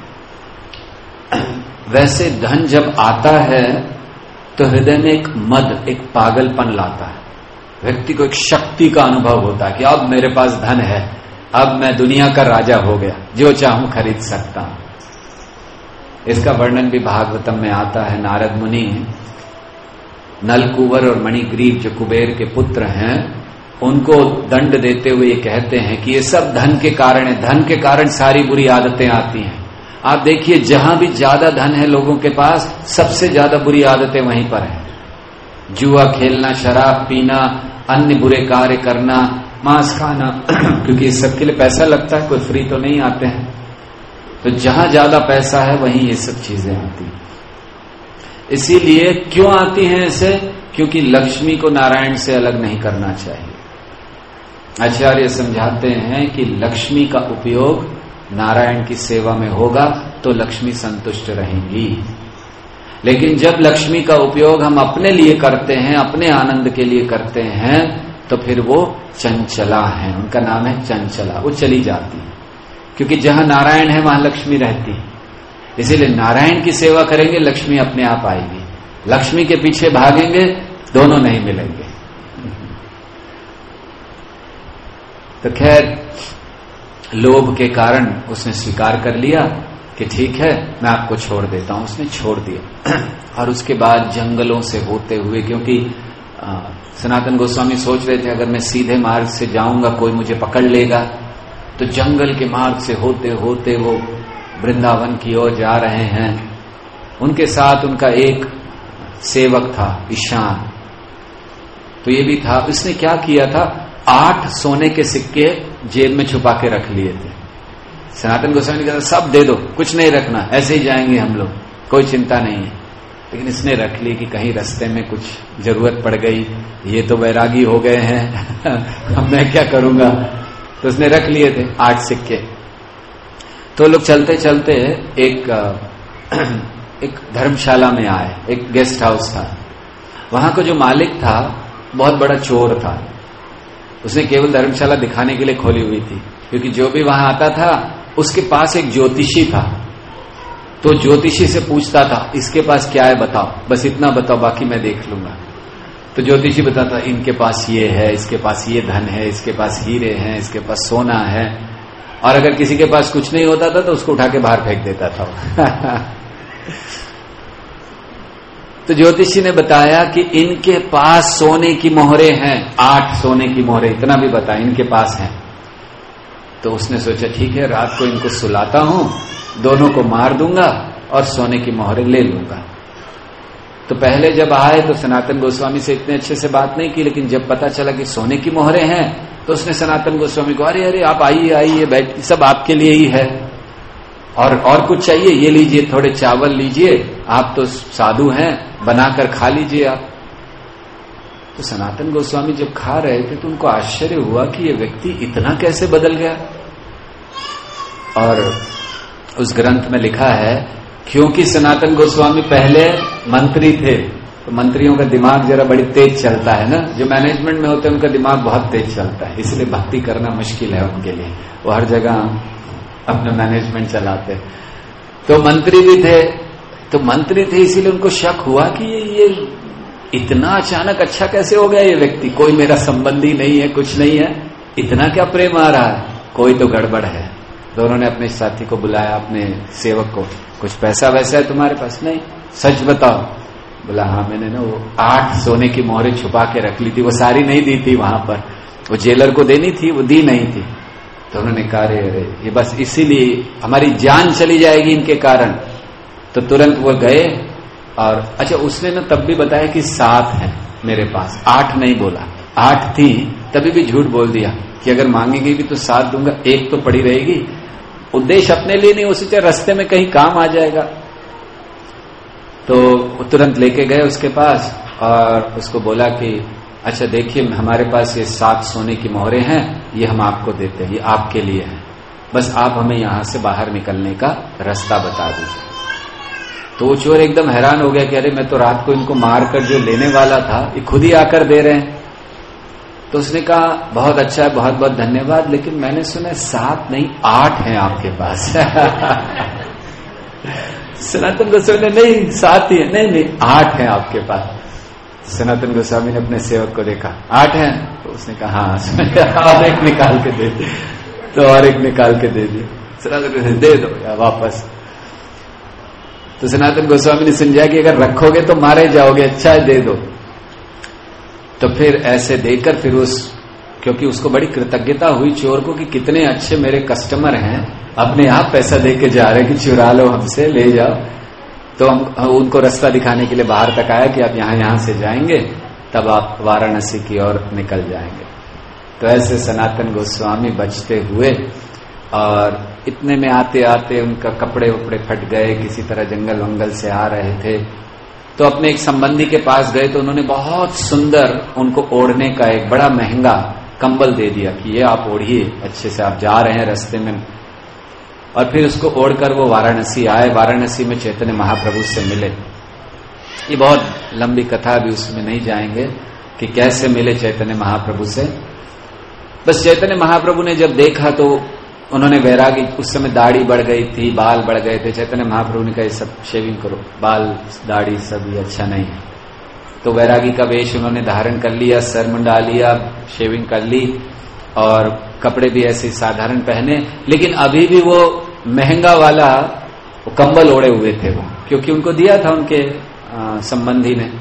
वैसे धन जब आता है तो हृदय में एक मद, एक पागलपन लाता है। व्यक्ति को एक शक्ति का अनुभव होता है कि अब मेरे पास धन है, अब मैं दुनिया का राजा हो गया, जो चाहूं खरीद सकता हूं। इसका वर्णन भी भागवतम में आता है। नारद मुनि नलकुवर और मणिग्रीव जो कुबेर के पुत्र हैं, उनको दंड देते हुए ये कहते हैं कि ये सब धन के कारण है, धन के कारण सारी बुरी आदतें आती हैं। आप देखिए, जहां भी ज्यादा धन है लोगों के पास, सबसे ज्यादा बुरी आदतें वहीं पर हैं। जुआ खेलना, शराब पीना, अन्य बुरे कार्य करना, मांस खाना, क्योंकि इस सब के लिए पैसा लगता है, कोई फ्री तो नहीं आते हैं। तो जहां ज्यादा पैसा है वहीं ये सब चीजें आती हैं। इसीलिए क्यों आती हैं ऐसे? क्योंकि लक्ष्मी को नारायण से अलग नहीं करना चाहिए। आचार्य समझाते हैं कि लक्ष्मी का उपयोग नारायण की सेवा में होगा तो लक्ष्मी संतुष्ट रहेंगी। लेकिन जब लक्ष्मी का उपयोग हम अपने लिए करते हैं, अपने आनंद के लिए करते हैं, तो फिर वो चंचला है। उनका नाम है चंचला, वो चली जाती है। क्योंकि जहां नारायण है वहां लक्ष्मी रहती है। इसीलिए नारायण की सेवा करेंगे, लक्ष्मी अपने आप आएगी। लक्ष्मी के पीछे भागेंगे, दोनों नहीं मिलेंगे। तो खैर, लोभ के कारण उसने स्वीकार कर लिया कि ठीक है, मैं आपको छोड़ देता हूं। उसने छोड़ दिया। और उसके बाद जंगलों से होते हुए, क्योंकि सनातन गोस्वामी सोच रहे थे अगर मैं सीधे मार्ग से जाऊंगा कोई मुझे पकड़ लेगा, तो जंगल के मार्ग से होते होते वो वृंदावन की ओर जा रहे हैं। उनके साथ उनका एक सेवक था, ईशान। तो ये भी था, उसने क्या किया था, 8 सोने के सिक्के जेब में छुपा के रख लिए थे। सनातन गोस्वामी ने कहा सब दे दो, कुछ नहीं रखना, ऐसे ही जाएंगे हम लोग, कोई चिंता नहीं है। लेकिन इसने रख ली कि कहीं रास्ते में कुछ जरूरत पड़ गई, ये तो वैरागी हो गए हैं, अब मैं क्या करूंगा। तो उसने रख लिए थे 8 सिक्के। तो लोग चलते चलते एक धर्मशाला में आए। एक गेस्ट हाउस था। वहां का जो मालिक था बहुत बड़ा चोर था। उसने केवल धर्मशाला दिखाने के लिए खोली हुई थी, क्योंकि जो भी वहां आता था उसके पास एक ज्योतिषी था। तो ज्योतिषी से पूछता था इसके पास क्या है बताओ, बस इतना बताओ बाकी मैं देख लूंगा। तो ज्योतिषी बताता इनके पास ये है, इसके पास ये धन है, इसके पास हीरे हैं, इसके पास सोना है। और अगर किसी के पास कुछ नहीं होता था तो उसको उठा के बाहर फेंक देता था। तो ज्योतिषी ने बताया कि इनके पास सोने की मोहरें हैं, 8 सोने की मोहरें, इतना भी बताया इनके पास हैं। तो उसने सोचा ठीक है रात को इनको सुलाता हूं, दोनों को मार दूंगा और सोने की मोहरें ले लूंगा। तो पहले जब आए तो सनातन गोस्वामी से इतने अच्छे से बात नहीं की, लेकिन जब पता चला कि सोने की मोहरें हैं तो उसने सनातन गोस्वामी को अरे अरे आप आइए आइए बैठ, सब आपके लिए ही है, और कुछ चाहिए ये लीजिए, थोड़े चावल लीजिए, आप तो साधु हैं, बनाकर खा लीजिए आप। तो सनातन गोस्वामी जब खा रहे थे तो उनको आश्चर्य हुआ कि ये व्यक्ति इतना कैसे बदल गया। और उस ग्रंथ में लिखा है क्योंकि सनातन गोस्वामी पहले मंत्री थे, तो मंत्रियों का दिमाग जरा बड़ी तेज चलता है ना, जो मैनेजमेंट में होते हैं उनका दिमाग बहुत तेज चलता है, इसलिए भक्ति करना मुश्किल है उनके लिए, वो हर जगह अपना मैनेजमेंट चलाते। तो मंत्री भी थे, तो मंत्री थे इसीलिए उनको शक हुआ कि ये इतना अचानक अच्छा कैसे हो गया ये व्यक्ति, कोई मेरा संबंधी नहीं है, कुछ नहीं है, इतना क्या प्रेम आ रहा है, कोई तो गड़बड़ है। तो उन्होंने अपने साथी को बुलाया, अपने सेवक को, कुछ पैसा वैसा है तुम्हारे पास? नहीं, सच बताओ। बोला हाँ मैंने ना वो 8 सोने की मोहरें छुपा के रख ली थी, वो सारी नहीं दी थी वहां पर, वो जेलर को देनी थी, वो दी नहीं थी। तो उन्होंने कहा अरे ये बस इसीलिए हमारी जान चली जाएगी इनके कारण। तो तुरंत वो गए और अच्छा उसने ना तब भी बताया कि 7 है मेरे पास, 8 नहीं बोला, 8 थी, तभी भी झूठ बोल दिया कि अगर मांगेगी भी तो 7 दूंगा, 1 तो पड़ी रहेगी। उद्देश्य अपने लिए नहीं, उसी तरह रास्ते में कहीं काम आ जाएगा। तो तुरंत लेके गए उसके पास और उसको बोला कि अच्छा देखिए हमारे पास ये 7 सोने की मोहरें हैं, ये हम आपको देते हैं, ये आपके लिए है, बस आप हमें यहां से बाहर निकलने का रास्ता बता दीजिए। तो वो चोर एकदम हैरान हो गया कि अरे मैं तो रात को इनको मारकर जो लेने वाला था ये खुद ही आकर दे रहे हैं। तो उसने कहा बहुत अच्छा है, बहुत बहुत धन्यवाद, लेकिन मैंने सुना 7 नहीं 8 हैं आपके पास। सनातन गोस्वामी ने नहीं 7 ही है, नहीं 8 हैं आपके पास। सनातन गोस्वामी ने अपने सेवक को देखा 8 हैं, तो उसने कहा हाँ, और एक निकाल के दे दी, तो और एक निकाल के दे दी। सनातन गोस्वामी दे दो या वापस। तो सनातन गोस्वामी ने समझा कि अगर रखोगे तो मारे जाओगे, अच्छा है दे दो। तो फिर ऐसे देकर फिर क्योंकि उसको बड़ी कृतज्ञता हुई चोर को कि कितने अच्छे मेरे कस्टमर हैं, अपने आप पैसा दे के जा रहे कि चुरा लो हमसे, ले जाओ। तो हम उनको रास्ता दिखाने के लिए बाहर तक आया कि आप यहां से जाएंगे तब आप वाराणसी की ओर निकल जाएंगे। तो ऐसे सनातन गोस्वामी बचते हुए, और इतने में आते आते उनका कपड़े वपड़े फट गए, किसी तरह जंगल वंगल से आ रहे थे। तो अपने एक संबंधी के पास गए तो उन्होंने बहुत सुंदर उनको ओढ़ने का एक बड़ा महंगा कंबल दे दिया कि ये आप ओढ़िए, अच्छे से आप जा रहे हैं रास्ते में। और फिर उसको ओढ़कर वो वाराणसी आए। वाराणसी में चैतन्य महाप्रभु से मिले। ये बहुत लंबी कथा, भी उसमें नहीं जाएंगे कि कैसे मिले चैतन्य महाप्रभु से। बस चैतन्य महाप्रभु ने जब देखा तो उन्होंने वैरागी, उस समय दाढ़ी बढ़ गई थी, बाल बढ़ गए थे। चैतन्य महाप्रभु ने कहा सब शेविंग करो, बाल दाढ़ी सब ये अच्छा नहीं है। तो वैरागी का वेश उन्होंने धारण कर लिया, सर मुंडा लिया, शेविंग कर ली और कपड़े भी ऐसे साधारण पहने, लेकिन अभी भी वो महंगा वाला वो कंबल ओढ़े हुए थे वो, क्योंकि उनको दिया था उनके संबंधी ने।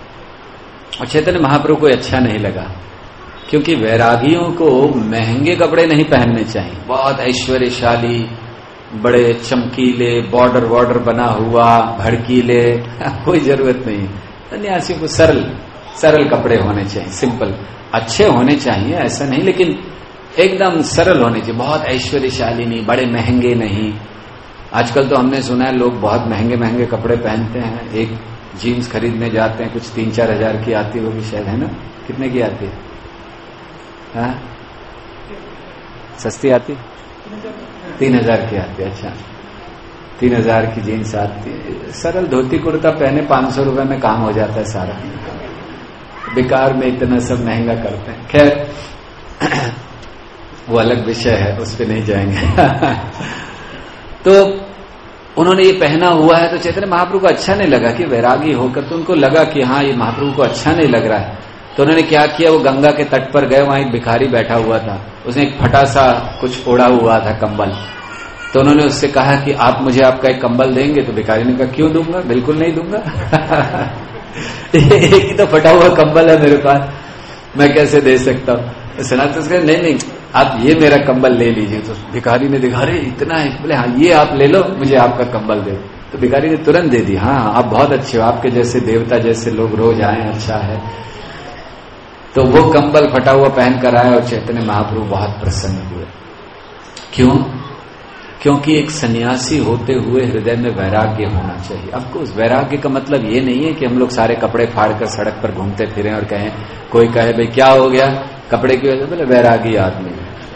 और चैतन्य महाप्रभु को अच्छा नहीं लगा, क्योंकि वैरागियों को महंगे कपड़े नहीं पहनने चाहिए, बहुत ऐश्वर्यशाली, बड़े चमकीले, बॉर्डर वॉर्डर बना हुआ, भड़कीले, कोई जरूरत नहीं। सन्यासियों को सरल कपड़े होने चाहिए, सिंपल, अच्छे होने चाहिए ऐसा नहीं, लेकिन एकदम सरल होने चाहिए, बहुत ऐश्वर्यशाली नहीं, बड़े महंगे नहीं। आजकल तो हमने सुना है लोग बहुत महंगे महंगे कपड़े पहनते हैं। एक जीन्स खरीदने जाते हैं, कुछ 3-4 हजार की आती है, वो भी शायद, है ना? कितने की आती है? हाँ? सस्ती आती? 3000 की आती है। अच्छा, 3000 की जीन्स आती है। सरल धोती कुर्ता पहने 500 रुपए में काम हो जाता है सारा। बेकार में इतना सब महंगा करते हैं। खैर वो अलग विषय है, उस पर नहीं जाएंगे। तो उन्होंने ये पहना हुआ है तो चैतन्य महाप्रभु को अच्छा नहीं लगा कि वैरागी होकर, तो उनको लगा कि हाँ ये महाप्रभु को अच्छा नहीं लग रहा है। तो उन्होंने क्या किया, वो गंगा के तट पर गए, वहां एक भिखारी बैठा हुआ था, उसने एक फटा सा कुछ ओढ़ा हुआ था कंबल। तो उन्होंने उससे कहा कि आप मुझे आपका एक कंबल देंगे? तो भिखारी ने कहा क्यों दूंगा, बिल्कुल नहीं दूंगा। एक ही तो फटा हुआ कंबल है मेरे पास, मैं कैसे दे सकता हूँ। सनातन कहा नहीं आप ये मेरा कंबल ले लीजिए। तो भिखारी ने देखा अरे इतना है, बोले हाँ ये आप ले लो, मुझे आपका कंबल दे। तो भिखारी ने तुरंत दे दी, हाँ आप बहुत अच्छे हो, आपके जैसे देवता जैसे लोग रोज आए, अच्छा है। तो वो कंबल फटा हुआ पहन कर आया और चैतन्य महाप्रभु बहुत प्रसन्न हुए। क्यों? क्योंकि एक सन्यासी होते हुए हृदय में वैराग्य होना चाहिए। आपको उस वैराग्य का मतलब ये नहीं है कि हम लोग सारे कपड़े फाड़ कर सड़क पर घूमते फिरें और कहें, कोई कहे भाई क्या हो गया कपड़े की वजह से, बोले वैरागी आदमी।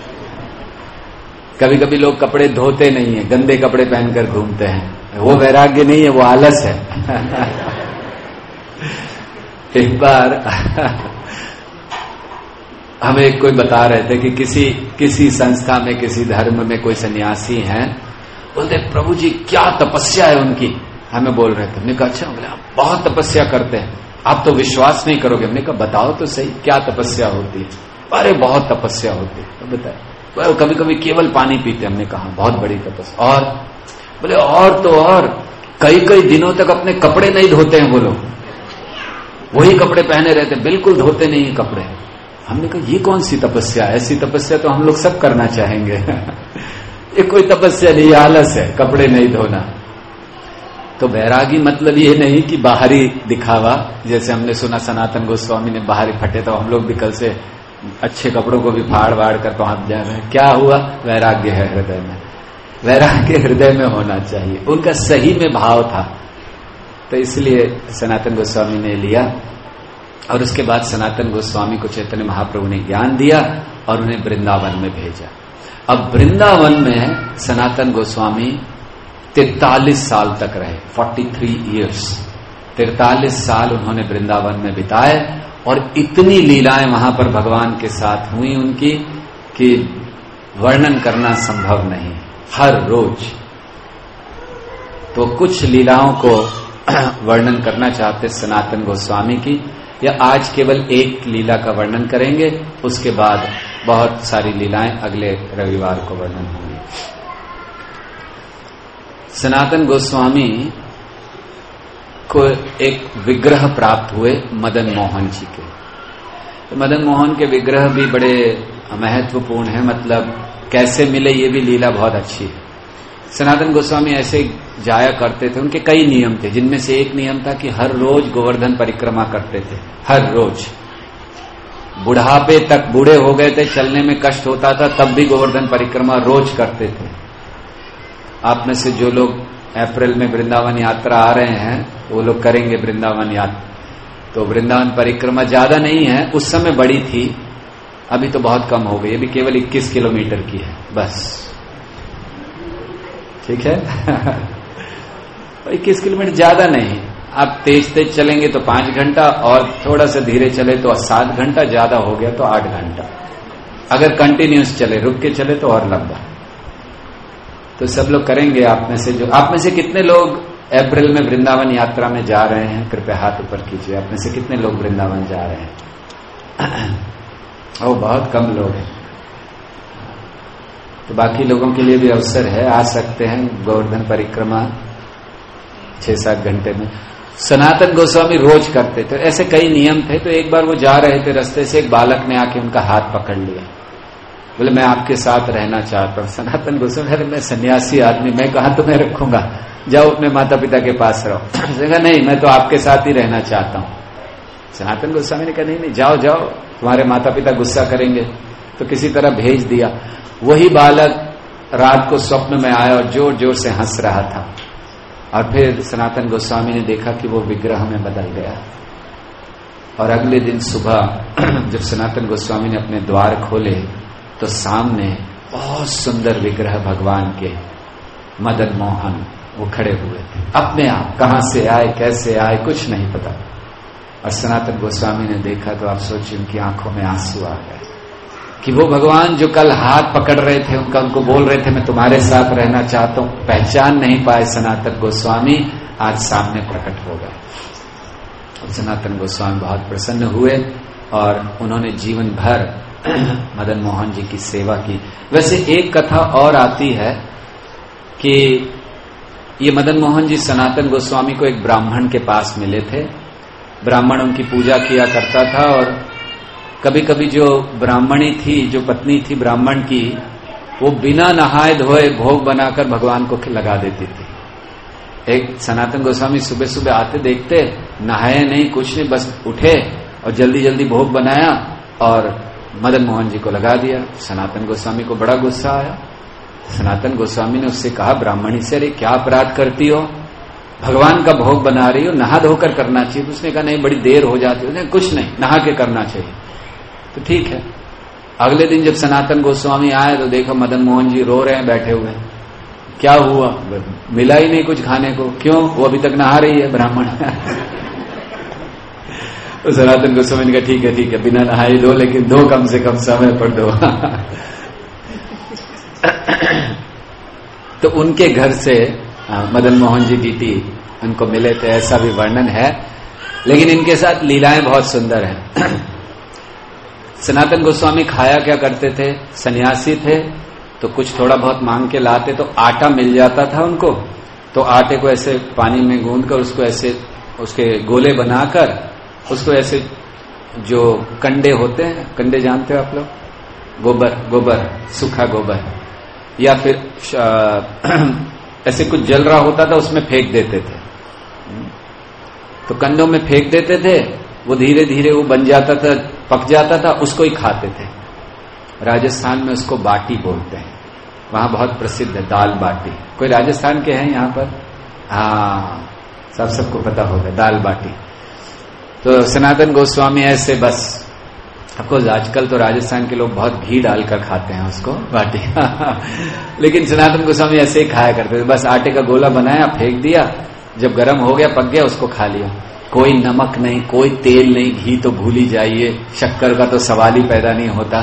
कभी कभी लोग कपड़े धोते नहीं है, गंदे कपड़े पहनकर घूमते हैं, वो वैराग्य नहीं है, वो आलस है। एक बार हमें कोई बता रहे थे कि किसी संस्था में, किसी धर्म में कोई सन्यासी हैं, बोलते प्रभु जी क्या तपस्या है उनकी, हमें बोल रहे थे। हमने कहा अच्छा, बोले आप बहुत तपस्या करते हैं, आप तो विश्वास नहीं करोगे। हमने कहा बताओ तो सही क्या तपस्या होती है। अरे बहुत तपस्या होती है। तो बताए, कभी कभी केवल पानी पीते। हमने कहा बहुत बड़ी तपस्या। और बोले और तो और कई कई दिनों तक अपने कपड़े नहीं धोते हैं वो लोग, वही कपड़े पहने रहते, बिल्कुल धोते नहीं है कपड़े। हमने कहा ये कौन सी तपस्या, ऐसी तपस्या तो हम लोग सब करना चाहेंगे। ये कोई तपस्या नहीं, आलस है कपड़े नहीं धोना। तो वैरागी मतलब ये नहीं कि बाहरी दिखावा, जैसे हमने सुना सनातन गोस्वामी ने बाहरी फटे, तो हम लोग भी कल से अच्छे कपड़ों को भी फाड़ वाड़ कर पहुंच जा रहे हैं। क्या हुआ? वैराग्य है हृदय में, वैराग्य हृदय में होना चाहिए। उनका सही में भाव था, तो इसलिए सनातन गोस्वामी ने लिया। और उसके बाद सनातन गोस्वामी को चैतन्य महाप्रभु ने ज्ञान दिया और उन्हें वृंदावन में भेजा। अब वृंदावन में सनातन गोस्वामी 43 साल तक रहे, 43 ईयर्स, 43 साल उन्होंने वृंदावन में बिताए। और इतनी लीलाएं वहां पर भगवान के साथ हुई उनकी कि वर्णन करना संभव नहीं, हर रोज। तो कुछ लीलाओं को वर्णन करना चाहते सनातन गोस्वामी की, या आज केवल एक लीला का वर्णन करेंगे, उसके बाद बहुत सारी लीलाएं अगले रविवार को वर्णन होंगी। सनातन गोस्वामी को एक विग्रह प्राप्त हुए मदन मोहन जी के। तो मदन मोहन के विग्रह भी बड़े महत्वपूर्ण है, मतलब कैसे मिले ये भी लीला बहुत अच्छी है। सनातन गोस्वामी ऐसे जाया करते थे, उनके कई नियम थे, जिनमें से एक नियम था कि हर रोज गोवर्धन परिक्रमा करते थे, हर रोज। बुढ़ापे तक, बूढ़े हो गए थे, चलने में कष्ट होता था, तब भी गोवर्धन परिक्रमा रोज करते थे। आप में से जो लोग अप्रैल में वृंदावन यात्रा आ रहे हैं, वो लोग करेंगे वृंदावन यात्रा। तो वृंदावन परिक्रमा ज्यादा नहीं है, उस समय बड़ी थी, अभी तो बहुत कम हो गई, अभी केवल 21 किलोमीटर की है बस, ठीक है। 21 किलोमीटर ज्यादा नहीं, आप तेज तेज चलेंगे तो 5 घंटा, और थोड़ा सा धीरे चले तो 7 घंटा, ज्यादा हो गया तो 8 घंटा। अगर कंटिन्यूस चले, रुक के चले तो और लंबा। तो सब लोग करेंगे। आप में से कितने लोग अप्रैल में वृंदावन यात्रा में जा रहे हैं? कृपया हाथ ऊपर कीजिए। आप में से कितने लोग वृंदावन जा रहे हैं? ओ बहुत कम लोग हैं। तो बाकी लोगों के लिए भी अवसर है, आ सकते हैं गोवर्धन परिक्रमा 6-7 घंटे में। सनातन गोस्वामी रोज करते थे, ऐसे कई नियम थे। तो एक बार वो जा रहे थे, रास्ते से एक बालक ने आके उनका हाथ पकड़ लिया, बोले मैं आपके साथ रहना चाहता हूँ। सनातन गोस्वामी, अरे मैं सन्यासी आदमी, मैं कहाँ तुम्हें रखूंगा, जाओ अपने माता पिता के पास रहो। कहा नहीं, मैं तो आपके साथ ही रहना चाहता हूँ। सनातन गोस्वामी ने कहा नहीं, जाओ जाओ, तुम्हारे माता पिता गुस्सा करेंगे। तो किसी तरह भेज दिया। वही बालक रात को स्वप्न में आया और जोर जोर से हंस रहा था। और फिर सनातन गोस्वामी ने देखा कि वो विग्रह में बदल गया। और अगले दिन सुबह जब सनातन गोस्वामी ने अपने द्वार खोले तो सामने बहुत सुंदर विग्रह भगवान के, मदन मोहन, वो खड़े हुए थे अपने आप। कहां से आए, कैसे आए, कुछ नहीं पता। और सनातन गोस्वामी ने देखा तो आप सोचिए उनकी आंखों में आंसू आ गए। कि वो भगवान जो कल हाथ पकड़ रहे थे उनको बोल रहे थे मैं तुम्हारे साथ रहना चाहता हूं, पहचान नहीं पाए सनातन गोस्वामी, आज सामने प्रकट हो गए। सनातन गोस्वामी बहुत प्रसन्न हुए और उन्होंने जीवन भर मदन मोहन जी की सेवा की। वैसे एक कथा और आती है कि ये मदन मोहन जी सनातन गोस्वामी को एक ब्राह्मण के पास मिले थे। ब्राह्मण उनकी पूजा किया करता था और कभी कभी जो ब्राह्मणी थी, जो पत्नी थी ब्राह्मण की, वो बिना नहाए धोए भोग बनाकर भगवान को लगा देती थी। एक सनातन गोस्वामी सुबह सुबह आते, देखते नहाए नहीं, कुछ नहीं, बस उठे और जल्दी जल्दी भोग बनाया और मदन मोहन जी को लगा दिया। सनातन गोस्वामी को बड़ा गुस्सा आया। सनातन गोस्वामी ने उससे कहा ब्राह्मणी से, अरे क्या अपराध करती हो, भगवान का भोग बना रही हो, नहा धोकर करना चाहिए। तो उसने कहा नहीं, बड़ी देर हो जाती है। कुछ नहीं, नहा के करना चाहिए। तो ठीक है। अगले दिन जब सनातन गोस्वामी आए तो देखो मदन मोहन जी रो रहे हैं बैठे हुए। क्या हुआ? मिला ही नहीं कुछ खाने को। क्यों? वो अभी तक नहा रही है ब्राह्मण। तो सनातन गोस्वामी ने कहा ठीक है, बिना नहाई दो, लेकिन दो कम से कम समय पर दो। तो उनके घर से मदन मोहन जी डीटी उनको मिले थे, ऐसा भी वर्णन है। लेकिन इनके साथ लीलाएं बहुत सुंदर है। सनातन गोस्वामी खाया क्या करते थे, सन्यासी थे तो कुछ थोड़ा बहुत मांग के लाते, तो आटा मिल जाता था उनको। तो आटे को ऐसे पानी में गूंदकर उसको ऐसे उसके गोले बनाकर उसको ऐसे, जो कंडे होते हैं, कंडे जानते हो आप लोग, गोबर, सूखा गोबर, या फिर ऐसे कुछ जल रहा होता था उसमें फेंक देते थे। तो कंडों में फेंक देते थे, वो धीरे धीरे वो बन जाता था, पक जाता था, उसको ही खाते थे। राजस्थान में उसको बाटी बोलते हैं, वहां बहुत प्रसिद्ध है दाल बाटी। कोई राजस्थान के हैं यहाँ पर? हाँ, सबको पता होगा दाल बाटी। तो सनातन गोस्वामी ऐसे, बस अफकोर्स आजकल तो राजस्थान के लोग बहुत घी डालकर खाते हैं उसको बाटी। लेकिन सनातन गोस्वामी ऐसे ही खाया करते थे। बस आटे का गोला बनाया, फेंक दिया, जब गर्म हो गया, पक गया, उसको खा लिया। कोई नमक नहीं, कोई तेल नहीं, घी तो भूल ही जाइए, शक्कर का तो सवाल ही पैदा नहीं होता।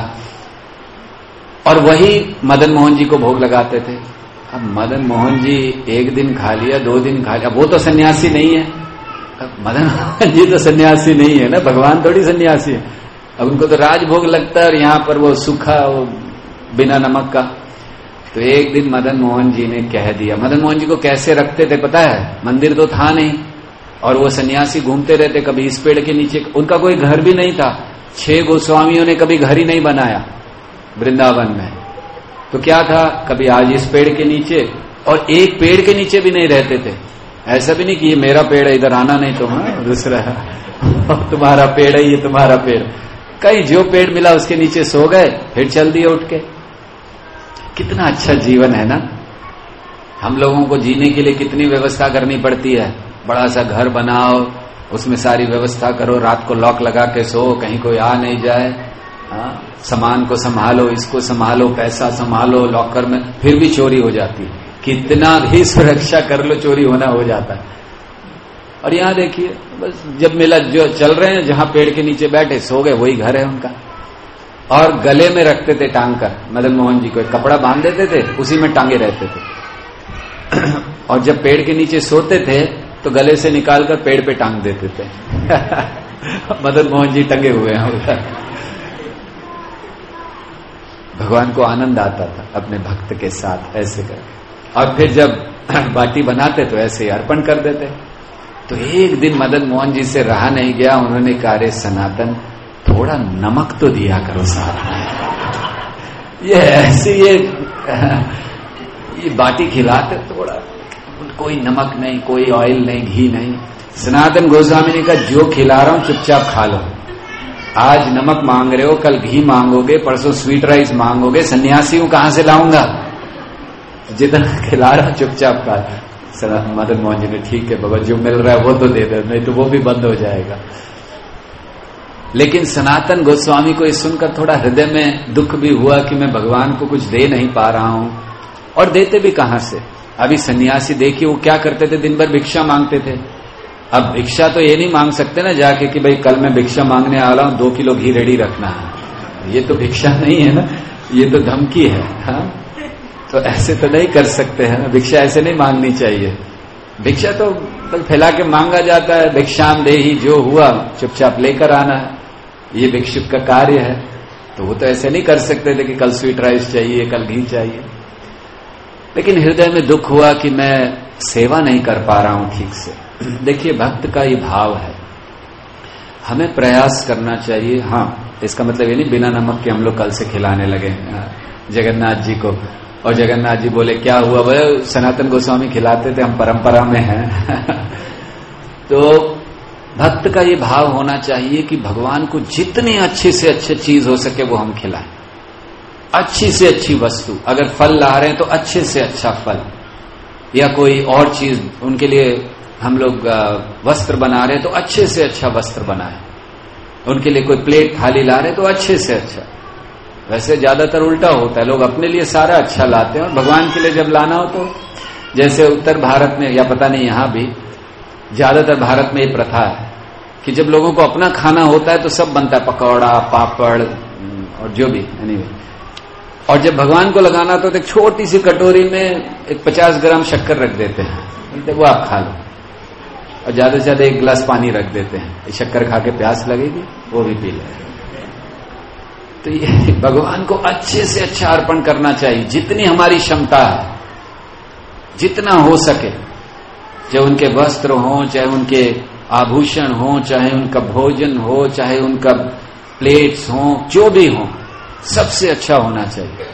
और वही मदन मोहन जी को भोग लगाते थे। अब मदन मोहन जी एक दिन खा लिया, 2 दिन खा लिया, वो तो सन्यासी नहीं है। अब मदन मोहन जी तो सन्यासी नहीं है ना, भगवान थोड़ी सन्यासी है। अब उनको तो राजभोग लगता है और यहाँ पर वो सूखा, वो बिना नमक का। तो एक दिन मदन मोहन जी ने कह दिया। मदन मोहन जी को कैसे रखते थे पता है? मंदिर तो था नहीं और वो सन्यासी घूमते रहते, कभी इस पेड़ के नीचे, उनका कोई घर भी नहीं था। 6 गोस्वामियों ने कभी घर ही नहीं बनाया वृंदावन में। तो क्या था, कभी आज इस पेड़ के नीचे, और एक पेड़ के नीचे भी नहीं रहते थे। ऐसा भी नहीं कि ये मेरा पेड़ है, इधर आना नहीं तुम, दूसरा तुम्हारा पेड़ है, ये तुम्हारा पेड़। कहीं जो पेड़ मिला उसके नीचे सो गए, फिर चल दिए उठ के। कितना अच्छा जीवन है ना। हम लोगों को जीने के लिए कितनी व्यवस्था करनी पड़ती है। बड़ा सा घर बनाओ, उसमें सारी व्यवस्था करो, रात को लॉक लगा के सो, कहीं कोई आ नहीं जाए, सामान को संभालो, इसको संभालो, पैसा संभालो, लॉकर में, फिर भी चोरी हो जाती है। कितना भी सुरक्षा कर लो, चोरी होना हो जाता है। और यहां देखिए, बस जब मिला, जो चल रहे हैं, जहां पेड़ के नीचे बैठे सो गए, वही घर है उनका। और गले में रखते थे टांग कर, मदन मोहन जी को एक कपड़ा बांध देते थे, उसी में टांगे रहते थे। और जब पेड़ के नीचे सोते थे तो गले से निकालकर पेड़ पे टांग देते थे। मदन मोहन जी टंगे हुए हैं उधर। भगवान को आनंद आता था अपने भक्त के साथ ऐसे कर। और फिर जब बाटी बनाते तो ऐसे अर्पण कर देते। तो एक दिन मदन मोहन जी से रहा नहीं गया, उन्होंने कहा रे सनातन, थोड़ा नमक तो दिया करो साथ में। ये ऐसे ये बाटी खिलाते थोड़ा, कोई नमक नहीं, कोई ऑयल नहीं, घी नहीं। सनातन गोस्वामी ने कहा जो खिला रहा हूं चुपचाप खा लो। आज नमक मांग रहे हो, कल घी मांगोगे, परसों स्वीट राइस मांगोगे, सन्यासी हूं कहां से लाऊंगा? जितना खिला रहा चुपचाप खा। मदन मोहन जी ने ठीक है बाबा, जो मिल रहा है वो तो दे दे, नहीं तो वो भी बंद हो जाएगा। लेकिन सनातन गोस्वामी को ये सुनकर थोड़ा हृदय में दुख भी हुआ कि मैं भगवान को कुछ दे नहीं पा रहा हूं। और देते भी कहां से? अभी सन्यासी देखिए वो क्या करते थे, दिन भर भिक्षा मांगते थे। अब भिक्षा तो ये नहीं मांग सकते ना जाके कि भाई कल मैं भिक्षा मांगने आ रहा हूं, 2 किलो घी रेडी रखना है। ये तो भिक्षा नहीं है ना, ये तो धमकी है। हाँ, तो ऐसे तो नहीं कर सकते हैं ना, भिक्षा ऐसे नहीं मांगनी चाहिए। भिक्षा तो फैला के मांगा जाता है, भिक्षाम देही, जो हुआ चुपचाप लेकर आना है, ये भिक्षुक का कार्य है। तो वो तो ऐसे नहीं कर सकते थे कि कल स्वीट राइस चाहिए, कल घी चाहिए। लेकिन हृदय में दुख हुआ कि मैं सेवा नहीं कर पा रहा हूं ठीक से। देखिए, भक्त का ये भाव है, हमें प्रयास करना चाहिए। हाँ, इसका मतलब ये नहीं बिना नमक के हम लोग कल से खिलाने लगे जगन्नाथ जी को, और जगन्नाथ जी बोले क्या हुआ, भाई सनातन गोस्वामी खिलाते थे, हम परंपरा में हैं। तो भक्त का ये भाव होना चाहिए कि भगवान को जितनी अच्छी से अच्छी चीज हो सके वो हम खिलाएं, अच्छी से अच्छी वस्तु। अगर फल ला रहे हैं तो अच्छे से अच्छा फल, या कोई और चीज उनके लिए हम लोग वस्त्र बना रहे हैं तो अच्छे से अच्छा वस्त्र बनाएं। उनके लिए कोई प्लेट थाली ला रहे हैं तो अच्छे से अच्छा। वैसे ज्यादातर उल्टा होता है, लोग अपने लिए सारा अच्छा लाते हैं और भगवान के लिए जब लाना हो तो, जैसे उत्तर भारत में या पता नहीं यहां भी, ज्यादातर भारत में ये प्रथा है कि जब लोगों को अपना खाना होता है तो सब बनता है, पकौड़ा, पापड़ और जो भी, एनीवे। और जब भगवान को लगाना तो एक छोटी सी कटोरी में एक 50 ग्राम शक्कर रख देते हैं, वो आप खा लो, और ज्यादा से ज्यादा 1 गिलास पानी रख देते हैं, शक्कर खा के प्यास लगेगी, वो भी पी ले। तो ये भगवान को अच्छे से अच्छा अर्पण करना चाहिए, जितनी हमारी क्षमता है, जितना हो सके। चाहे उनके वस्त्र हो, चाहे उनके आभूषण हो, चाहे उनका भोजन हो, चाहे उनका प्लेट्स हो, जो भी हो, सबसे अच्छा होना चाहिए।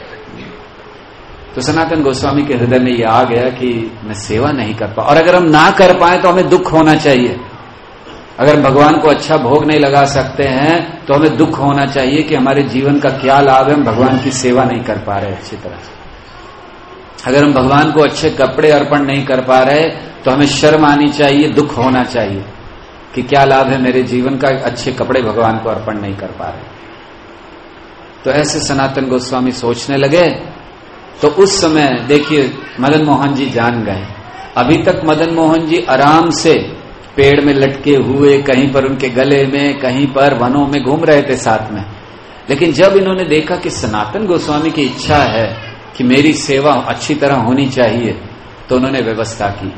तो सनातन गोस्वामी के हृदय में ये आ गया कि मैं सेवा नहीं कर पा, और अगर हम ना कर पाए तो हमें दुख होना चाहिए। अगर भगवान को अच्छा भोग नहीं लगा सकते हैं तो हमें दुख होना चाहिए कि हमारे जीवन का क्या लाभ है, हम भगवान की सेवा नहीं कर पा रहे अच्छी तरह से। अगर हम भगवान को अच्छे कपड़े अर्पण नहीं कर पा रहे तो हमें शर्म आनी चाहिए, दुख होना चाहिए कि क्या लाभ है मेरे जीवन का, अच्छे कपड़े भगवान को अर्पण नहीं कर पा रहे। तो ऐसे सनातन गोस्वामी सोचने लगे। तो उस समय देखिए मदन मोहन जी जान गए। अभी तक मदन मोहन जी आराम से पेड़ में लटके हुए, कहीं पर उनके गले में, कहीं पर वनों में घूम रहे थे साथ में। लेकिन जब इन्होंने देखा कि सनातन गोस्वामी की इच्छा है कि मेरी सेवा अच्छी तरह होनी चाहिए, तो उन्होंने व्यवस्था की।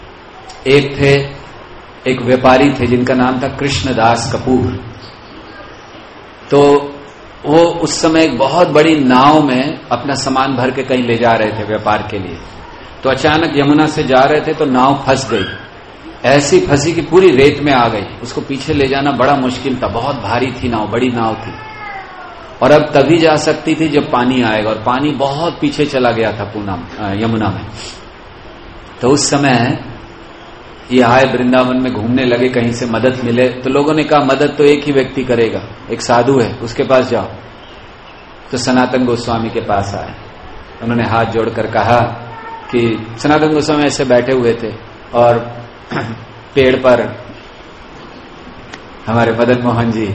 एक व्यापारी थे जिनका नाम था कृष्णदास कपूर। तो वो उस समय एक बहुत बड़ी नाव में अपना सामान भर के कहीं ले जा रहे थे व्यापार के लिए। तो अचानक यमुना से जा रहे थे तो नाव फंस गई, ऐसी फंसी कि पूरी रेत में आ गई। उसको पीछे ले जाना बड़ा मुश्किल था, बहुत भारी थी नाव, बड़ी नाव थी, और अब तभी जा सकती थी जब पानी आएगा, और पानी बहुत पीछे चला गया था यमुना में। तो उस समय ये आए वृंदावन में घूमने लगे, कहीं से मदद मिले। तो लोगों ने कहा मदद तो एक ही व्यक्ति करेगा, एक साधु है, उसके पास जाओ। तो सनातन गोस्वामी के पास आए। उन्होंने हाथ जोड़कर कहा कि सनातन गोस्वामी ऐसे बैठे हुए थे और पेड़ पर हमारे मदन मोहन जी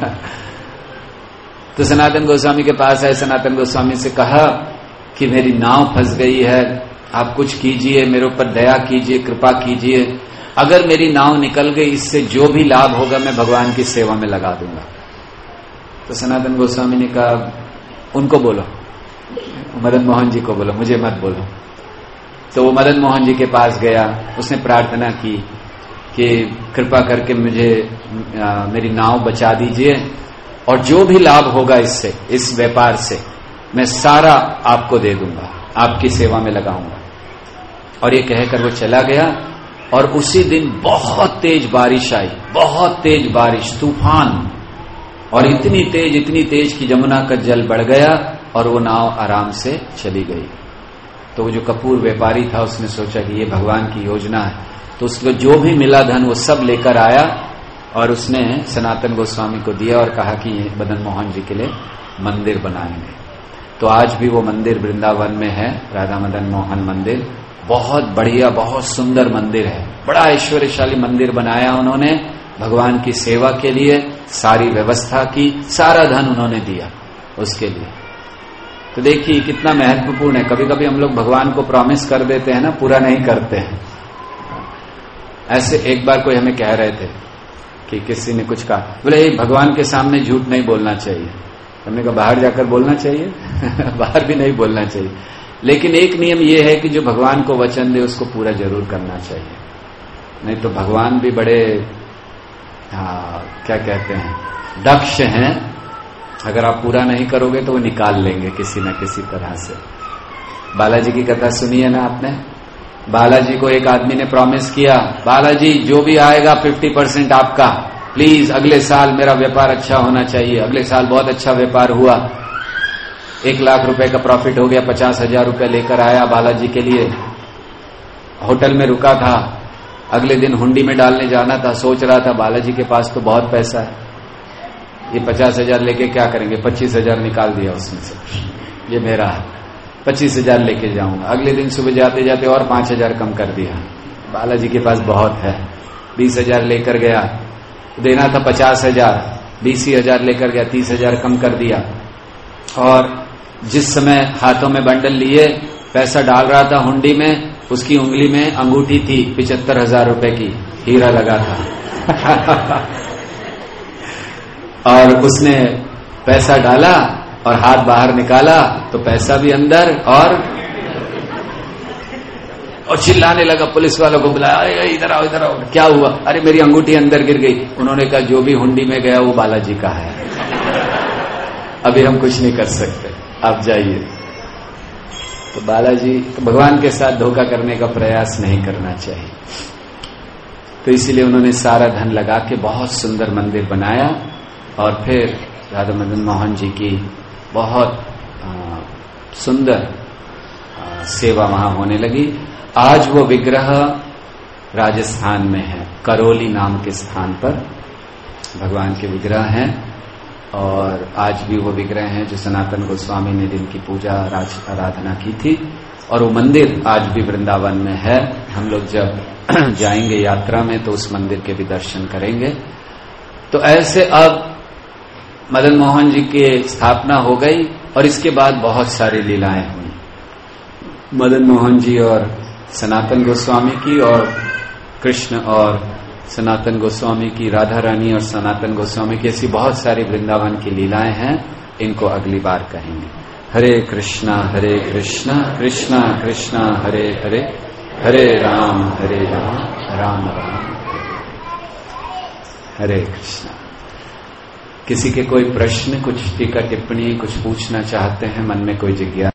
तो सनातन गोस्वामी के पास आए। सनातन गोस्वामी से कहा कि मेरी नाव फंस गई है, आप कुछ कीजिए, मेरे ऊपर दया कीजिए, कृपा कीजिए। अगर मेरी नाव निकल गई, इससे जो भी लाभ होगा मैं भगवान की सेवा में लगा दूंगा। तो सनातन गोस्वामी ने कहा उनको बोलो, मदन मोहन जी को बोलो, मुझे मत बोलो। तो वो मदन मोहन जी के पास गया, उसने प्रार्थना की कि कृपा करके मुझे मेरी नाव बचा दीजिए, और जो भी लाभ होगा इससे, इस व्यापार से, मैं सारा आपको दे दूंगा, आपकी सेवा में लगाऊंगा। और ये कहकर वो चला गया। और उसी दिन बहुत तेज बारिश आई, बहुत तेज बारिश, तूफान, और इतनी तेज कि यमुना का जल बढ़ गया और वो नाव आराम से चली गई। तो वो जो कपूर व्यापारी था उसने सोचा कि ये भगवान की योजना है। तो उसको जो भी मिला धन वो सब लेकर आया और उसने सनातन गोस्वामी को दिया और कहा कि ये मदन मोहन जी के लिए मंदिर बनाएंगे। तो आज भी वो मंदिर वृंदावन में है, राधा मदन मोहन मंदिर। बहुत बढ़िया, बहुत सुंदर मंदिर है, बड़ा ऐश्वर्यशाली मंदिर बनाया उन्होंने भगवान की सेवा के लिए, सारी व्यवस्था की, सारा धन उन्होंने दिया उसके लिए। तो देखिए कितना महत्वपूर्ण है। कभी कभी हम लोग भगवान को प्रॉमिस कर देते हैं ना, पूरा नहीं करते हैं। ऐसे एक बार कोई हमें कह रहे थे कि किसी ने कुछ कहा, बोले भगवान के सामने झूठ नहीं बोलना चाहिए। हमने कहा बाहर जाकर बोलना चाहिए बाहर भी नहीं बोलना चाहिए, लेकिन एक नियम यह है कि जो भगवान को वचन दे उसको पूरा जरूर करना चाहिए। नहीं तो भगवान भी बड़े क्या कहते हैं, दक्ष हैं। अगर आप पूरा नहीं करोगे तो वो निकाल लेंगे किसी न किसी तरह से। बालाजी की कथा सुनी है ना आपने? बालाजी को एक आदमी ने प्रॉमिस किया, बालाजी जो भी आएगा 50% आपका, प्लीज अगले साल मेरा व्यापार अच्छा होना चाहिए। अगले साल बहुत अच्छा व्यापार हुआ, 1 लाख रुपए का प्रॉफिट हो गया। 50,000 रुपए लेकर आया बालाजी के लिए। होटल में रुका था, अगले दिन हुंडी में डालने जाना था। सोच रहा था बालाजी के पास तो बहुत पैसा है, ये 50,000 लेके क्या करेंगे। 25,000 निकाल दिया उसमें से, ये मेरा है, 25,000 लेके जाऊंगा। अगले दिन सुबह जाते जाते और 5,000 कम कर दिया। बालाजी के पास बहुत है, 20,000 लेकर गया। देना था 50,000, 20,000 लेकर गया, 30,000 कम कर दिया। और जिस समय हाथों में बंडल लिए पैसा डाल रहा था हुंडी में, उसकी उंगली में अंगूठी थी 75,000 रुपए की, हीरा लगा था और उसने पैसा डाला और हाथ बाहर निकाला तो पैसा भी अंदर, और चिल्लाने लगा। पुलिस वालों को बुलाया, इधर आओ इधर आओ। क्या हुआ? अरे मेरी अंगूठी अंदर गिर गई। उन्होंने कहा जो भी हुंडी में गया वो बालाजी का है, अभी हम कुछ नहीं कर सकते, आप जाइए। तो बालाजी, तो भगवान के साथ धोखा करने का प्रयास नहीं करना चाहिए। तो इसीलिए उन्होंने सारा धन लगा के बहुत सुंदर मंदिर बनाया और फिर राधा मदन मोहन जी की बहुत सुंदर सेवा वहां होने लगी। आज वो विग्रह राजस्थान में है, करौली नाम के स्थान पर भगवान के विग्रह हैं। और आज भी वो विग्रह हैं जो सनातन गोस्वामी ने जिनकी पूजा आराधना की थी। और वो मंदिर आज भी वृंदावन में है। हम लोग जब जाएंगे यात्रा में तो उस मंदिर के भी दर्शन करेंगे। तो ऐसे अब मदन मोहन जी की स्थापना हो गई और इसके बाद बहुत सारी लीलाएं हुई मदन मोहन जी और सनातन गोस्वामी की, और कृष्ण और सनातन गोस्वामी की, राधा रानी और सनातन गोस्वामी की। ऐसी बहुत सारी वृंदावन की लीलाएं हैं, इनको अगली बार कहेंगे। हरे कृष्णा कृष्णा कृष्णा हरे हरे, हरे राम राम राम हरे कृष्णा। किसी के कोई प्रश्न, कुछ टीका टिप्पणी, कुछ पूछना चाहते हैं, मन में कोई जिज्ञासा?